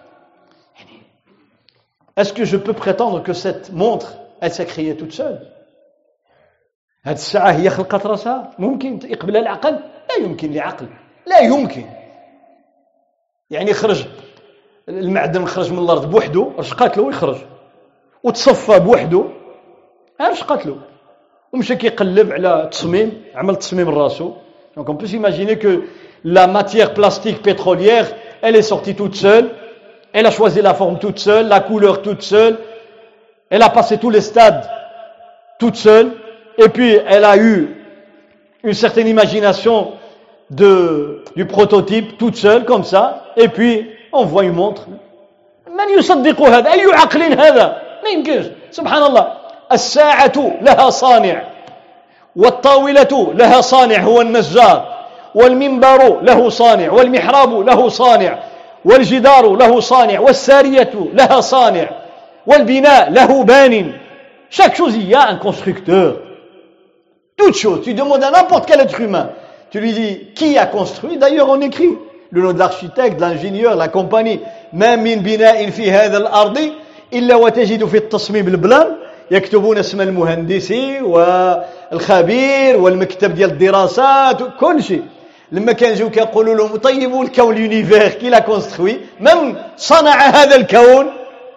Est-ce que je peux prétendre que cette montre, elle s'est créée toute seule? هذه الساعة هي خلقت رأسها؟ ممكن يقبلها العقل؟ لا يمكن لعقل، لا يمكن. يعني خرج المعدن خرج من الأرض بوحده، رشقات له ويخرج، وتصفى بوحده، رشقات له، ومشى كيقلب على تصميم، عمل تصميم راسه. Donc on peut s'imaginer que la matière plastique pétrolière, elle est sortie toute seule, elle a choisi la forme toute seule, la couleur toute seule, elle a passé tous les stades toute seule, et puis elle a eu une certaine imagination de, du prototype toute seule, comme ça, et puis on voit une montre. من يصدق هذا؟ أي عقل هذا؟ ما يمكنش. سبحان الله. الساعة لها صانع والطاولة لها صانع هو النجار والمنبر له صانع والمحراب له صانع والجدار له صانع والسارية لها صانع والبناء له بان. Chaque chose, il y a un constructeur. Toute chose. Tu demandes à n'importe quel être humain, tu lui dis qui a construit. D'ailleurs, on écrit le nom de l'architecte, de l'ingénieur, la compagnie. ما من بناء في هذا الأرض إلا وتجد في التصميم البلان يكتبون اسم المهندس والخبير والمكتب ديال الدراسات كل شيء. لما كان يجيو كيقولوا لهم طيبوا الكون l'univers qui l'a construit من صنع هذا الكون.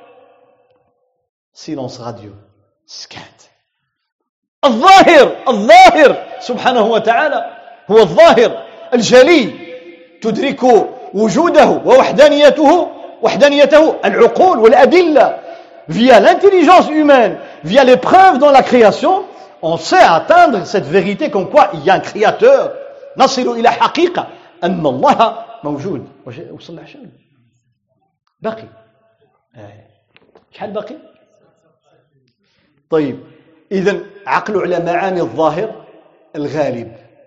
silence radio. سكات. الظاهر الظاهر سبحانه وتعالى هو الظاهر الجلي تدرك وجوده ووحدانيته وحدانيته العقول والأدلة. Via l'intelligence humaine, via les preuves dans la création, on sait atteindre cette vérité comme quoi il y a un créateur. نصل إلى حقيقة أن الله موجود. وصلنا عشان باقي شحال باقي؟ طيب إذن عقل على معاني الظاهر الغالب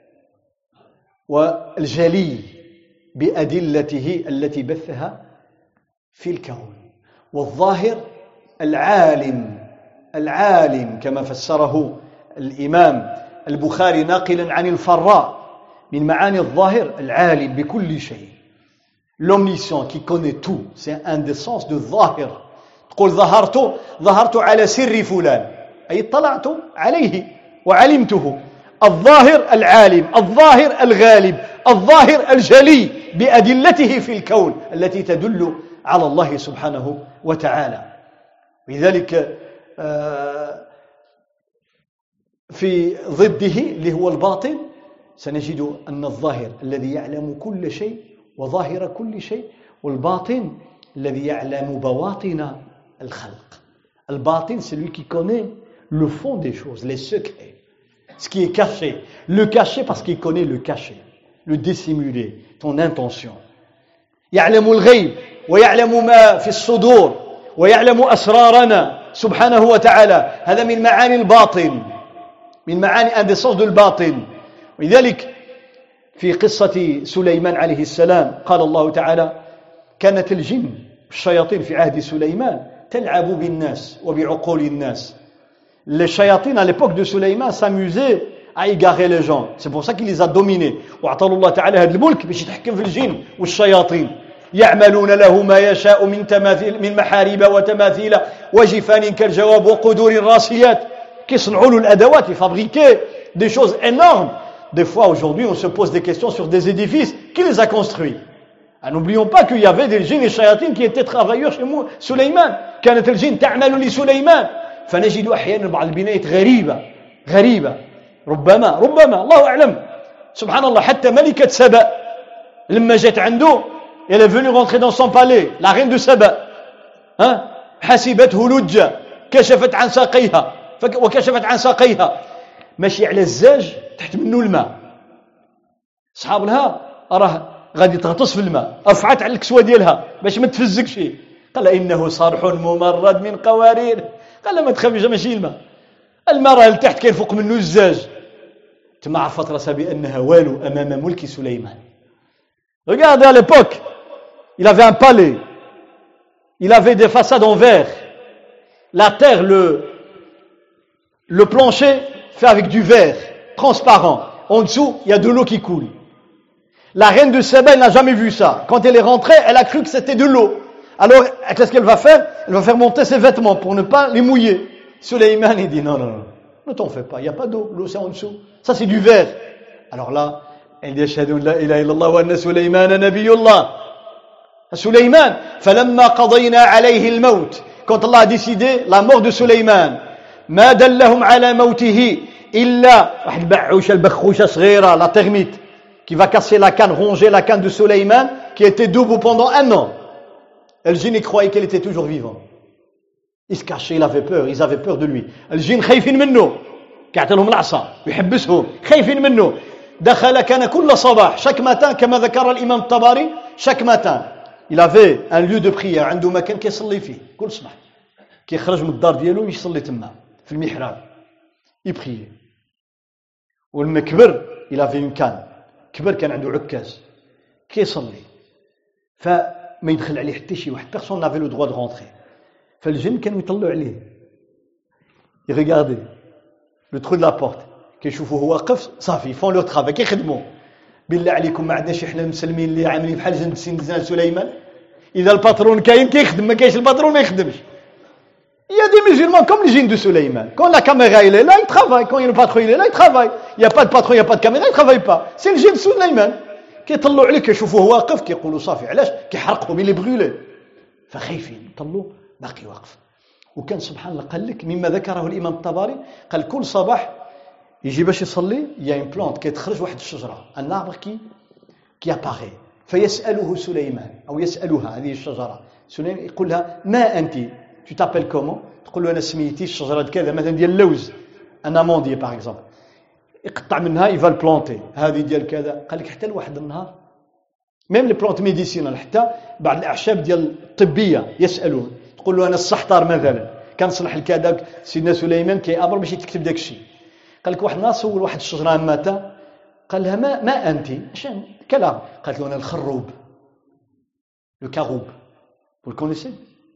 والجلي بأدلته التي بثها في الكون، والظاهر العالم العالم كما فسره الإمام البخاري ناقلا عن الفراء من معاني الظاهر العالم بكل شيء. L'omniscient qui connaît tout, c'est un des sens de ظاهر. تقول ظهرت ظهرت على سر فلان أي اطلعت عليه وعلمته. الظاهر العالم، الظاهر الغالب، الظاهر الجلي بأدلته في الكون التي تدل على الله سبحانه وتعالى. لذلك في ضده اللي هو الباطن سنجد أن الظاهر الذي يعلم كل شيء وظاهر كل شيء، والباطن الذي يعلم بواطن الخلق. الباطن celui qui connaît le fond des choses, les secrets, ce qui est caché. Le caché parce qu'il connaît le caché, le dissimulé, ton intention. يعلم الغيب ويعلم ما في الصدور ويعلم أسرارنا سبحانه وتعالى. هذا من معاني الباطن، من معاني un des sens de الباطن. ولذلك في قصة سليمان عليه السلام قال الله تعالى: كانت الجن الشياطين في عهد سليمان تلعب بالناس وبعقول الناس. Les shayatin à l'époque de Sulayman s'amusaient à égarer les gens. C'est pour ça qu'il les a dominés. وعطاه الله تعالى هذا الملك باش يتحكم في الجن والشياطين. يعملون له ما يشاء من تماثيل من محاريب وتماثيل وجفان كالجواب وقدور راسيات. كيصنعوا له الادوات, fabriquer des choses énormes. Des fois aujourd'hui on se pose des questions sur des édifices. Qui les a construits? Ah, n'oublions pas qu'il y avait des djinns et shayatin qui étaient travailleurs chez Sulayman. كانت الجن تعمل لسليمان. فنجد أحيانا بعض البنايات غريبة غريبة ربما ربما الله أعلم. سبحان الله, حتى ملكة سبأ لما جت عنده, elle est venue rentrer dans son palais, la reine de Saba, hein, حسبته لجة كشفت عن ساقيها وكشفت عن ساقيها, ماشي على الزاج تحت منه الماء. صحاب لها راه غادي تغطس في الماء, رفعت على الكسوة ديالها باش ما تفزكش. قال إنه صرح ممرد من قوارير. قال ما تخافيش, ماشي الماء, الماء راه لتحت كاين فوق منه الزاج. تما عرفت راسها بأنها والو أمام ملك سليمان. Regardez à l'époque, il avait un palais, il avait des façades en verre, la terre, le, le plancher fait avec du verre transparent, en dessous il y a de l'eau qui coule. La reine de Saba, elle n'a jamais vu ça. Quand elle est rentrée, elle a cru que c'était de l'eau. Alors qu'est-ce qu'elle va faire? Elle va faire monter ses vêtements pour ne pas les mouiller. Sulayman il dit non non non, ne t'en fais pas, il n'y a pas d'eau, l'eau c'est en dessous, ça c'est du verre. Alors là elle dit ashhadu an la ilaha illallah wa anna Sulayman nabiyullah. Sulayman, falamma qadayna alayhi al-maut, quand Allah a décidé la mort de Sulayman, ma dallahum ala mawtihi illa واحد البعوشه البخوشه صغيره, la termite qui va casser la canne, ronger la canne de Sulayman qui était debout pendant un an. Le djinn croyait qu'elle était toujours vivante. Il se cachait, il avait peur, ils avaient peur de lui. Le djinn خايفين منه, كيعطيلهم العصا ويحبسهم, خايفين منه. دخل كان كل صباح, chaque matin كما ذكر الإمام الطبري, chaque matin il avait un lieu de prière, عنده مكان كيصلي فيه كل صباح, كيخرج من الدار ديالو يصلي تما في المحراب يبري. ولما كبر il avait une canne, كبر كان عنده عكاز كيصلي, ف ما يدخل عليه حتى شي واحد, personne n'avait le droit de rentrer. فالجن كانوا يطلعوا عليه, يغاردي le trou de la porte, كيشوفوه هو واقف صافي, font leur travail, كيخدموا. بالله عليكم ما عندناش احنا المسلمين اللي عاملين بحال جند سيدنا سليمان؟ اذا الباترون كاين كيخدم, ما كاينش الباترون ما يخدمش. Il y a des musulmans comme les djinns de Sulayman. Quand la caméra il est là, il travaille. Quand il y a le patron il est là, il travaille. Il n'y a pas de patron, il n'y a pas de caméra, il ne travaille pas. C'est le djinn de Sulayman. كيطلعوا عليه كيشوفوه واقف كيقولوا صافي, علاش كيحرقهم اللي بغيوليه, فخايفين طلعوا باقي واقف. وكان سبحان الله قال لك مما ذكره الامام الطبري, قال كل صباح يجي باش يصلي, il y a une plante كتخرج واحد الشجره, un arbre qui qui apparaît, فيساله سليمان او يسالها هذه الشجره, سليمان يقول لها ما انت, tu t'appelles comment, تقول له انا سميتي الشجره كذا مثلا ديال اللوز, un amandier par exemple, يقطع منها يفال بلانتي هذه ديال كذا. قال لك حتى لواحد النهار ميم لي بلانت ميديسينال, حتى بعض الاعشاب ديال الطبيه يسالوه, تقول له انا السحطار مثلا كنصلح لكذا, سيدنا سليمان كيامر باش يكتب داك الشيء. قال لك واحد النهار سول واحد الشجره ماتا, قال لها ما ما انت شنو كلام, قالت له انا الخروب, لو كاروب, vous le connaissez?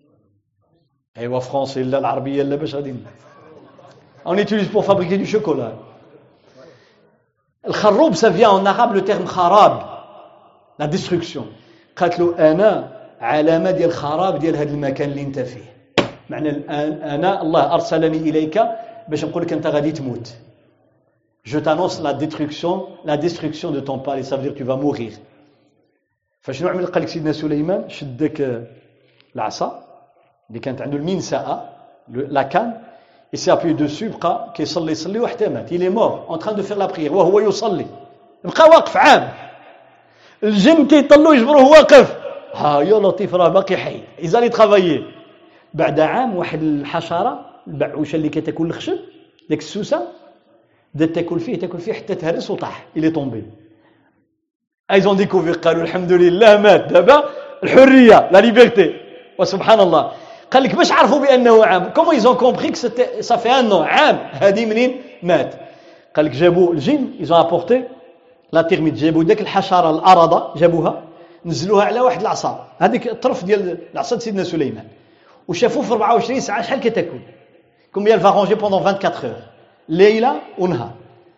ايوا فرونسي لا العربيه لا باش غادي, on utilise pour fabriquer du chocolat. الخروب ça vient en arabe le terme kharab, la destruction. قالت له انا علامه ديال الخراب ديال هذا المكان اللي انت فيه, معنى انا الله ارسلني اليك باش نقول لك انت غادي تموت. Je t'annonce la destruction, la destruction de ton palais, ça veut dire que tu vas mourir. فشنو عمل؟ قال لك سيدنا سليمان شد داك العصا اللي كانت عنده المنسأة, la canne, il s'est appuyé dessus, بقى كيصلي يصلي وحتى مات. Il est mort en train de faire la prière وهو يصلي, بقى واقف عام. الجن كيطلوا يجبروه واقف, ها يا لطيف راه باقي حي, ils allaient travailler. بعد عام واحد الحشرة البعوشه اللي كتاكل الخشب داك السوسه بدات تاكل فيه تاكل فيه حتى تهرس وطاح إلي طومبي. ايزون ديكوفير قالوا الحمد لله مات دابا الحريه لا ليبرتي. وسبحان الله قال لك باش عرفوا بانه عام كومون ايزون كومبري كو صافي ان نو عام هذه منين مات. قال لك جابوا الجن ايزون ابورتي لا تيرميت جابوا داك الحشره الارضه جابوها نزلوها على واحد العصا هذيك الطرف ديال العصا سيدنا سليمان وشافوه في أربعة وعشرين ساعه شحال كتاكل كومبيان فا رونجي بوندون أربعة وعشرين اور ليله ونهار.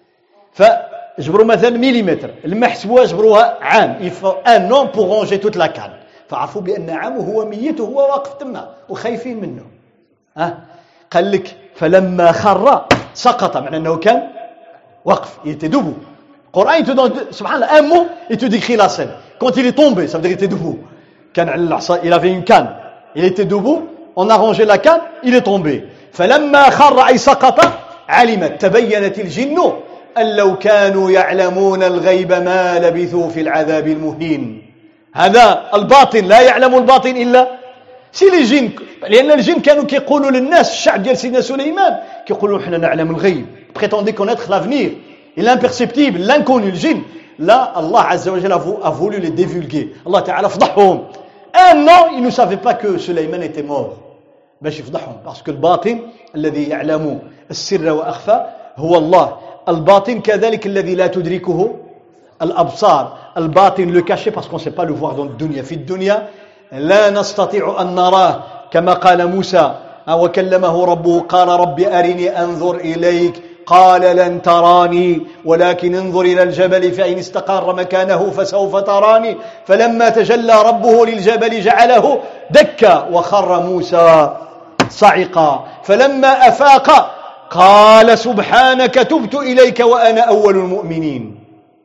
فجبروا مثلا مليمتر لما حسبوها جبروها عام يفو ان نون بور رونجي توت لا كان. فعرفوا بان عام وهو ميت وهو واقف تما وخايفين منه. ها قال لك فلما خر سقط معنى انه كان وقف يتدبو. القران سبحان الله un mot et te décrit la scène. Quand il est tombé, ça veut dire qu'il était debout. Il avait une canne. Il était debout, on a rangé la canne, il est tombé. فلما خر أي سقط علمت تبينت الجن أن لو كانوا يعلمون الغيب ما لبثوا في العذاب المهين. هذا الباطن لا يعلم الباطن إلا سي لي جن. لأن الجن كانوا كيقولوا للناس الشعب ديال سيدنا سليمان كيقولوا حنا نعلم الغيب. Prétendez connaître l'avenir et l'imperceptible, l'inconnu, le djinn. Là, Allah Azza wa Jalla a voulu les divulguer. Allah Ta'ala fdahum. Un an, ils ne savaient pas que Sulayman était mort. باش يفضحهم parce que الباطن الذي يعلم السر وأخفى هو الله. الباطن كذلك الذي لا تدركه الأبصار. الباطن le caché parce qu'on ne sait pas le voir dans le dunya. في الدنيا لا نستطيع أن نراه كما قال موسى وكلمه ربه قال رب أرني أنظر إليك قال لن تراني ولكن انظر إلى الجبل فإن استقر مكانه فسوف تراني فلما تجلى ربه للجبل جعله دكا وخر موسى صعقا فلما أفاق قال سبحانك تبت إليك وأنا أول المؤمنين.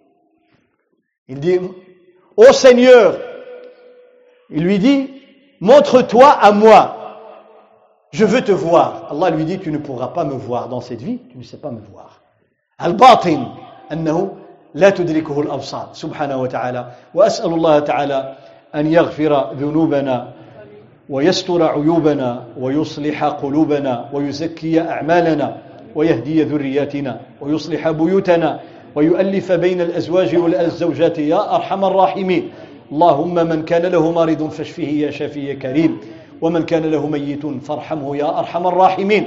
Il dit ô Seigneur, il lui dit montre-toi à moi. Je veux te voir. Allah lui dit tu ne pourras pas me voir dans cette vie, tu ne sais pas me voir. الباطن أنه لا تدركه الأبصار سبحانه وتعالى. وأسأل الله تعالى أن يغفر ذنوبنا ويستر عيوبنا ويصلح قلوبنا ويزكي أعمالنا ويهدي ذرياتنا ويصلح بيوتنا ويؤلف بين الأزواج والزوجات يا أرحم الراحمين. اللهم من كان له مريض فاشفه يا شافي يا كريم ومن كان له ميت فارحمه يا أرحم الراحمين.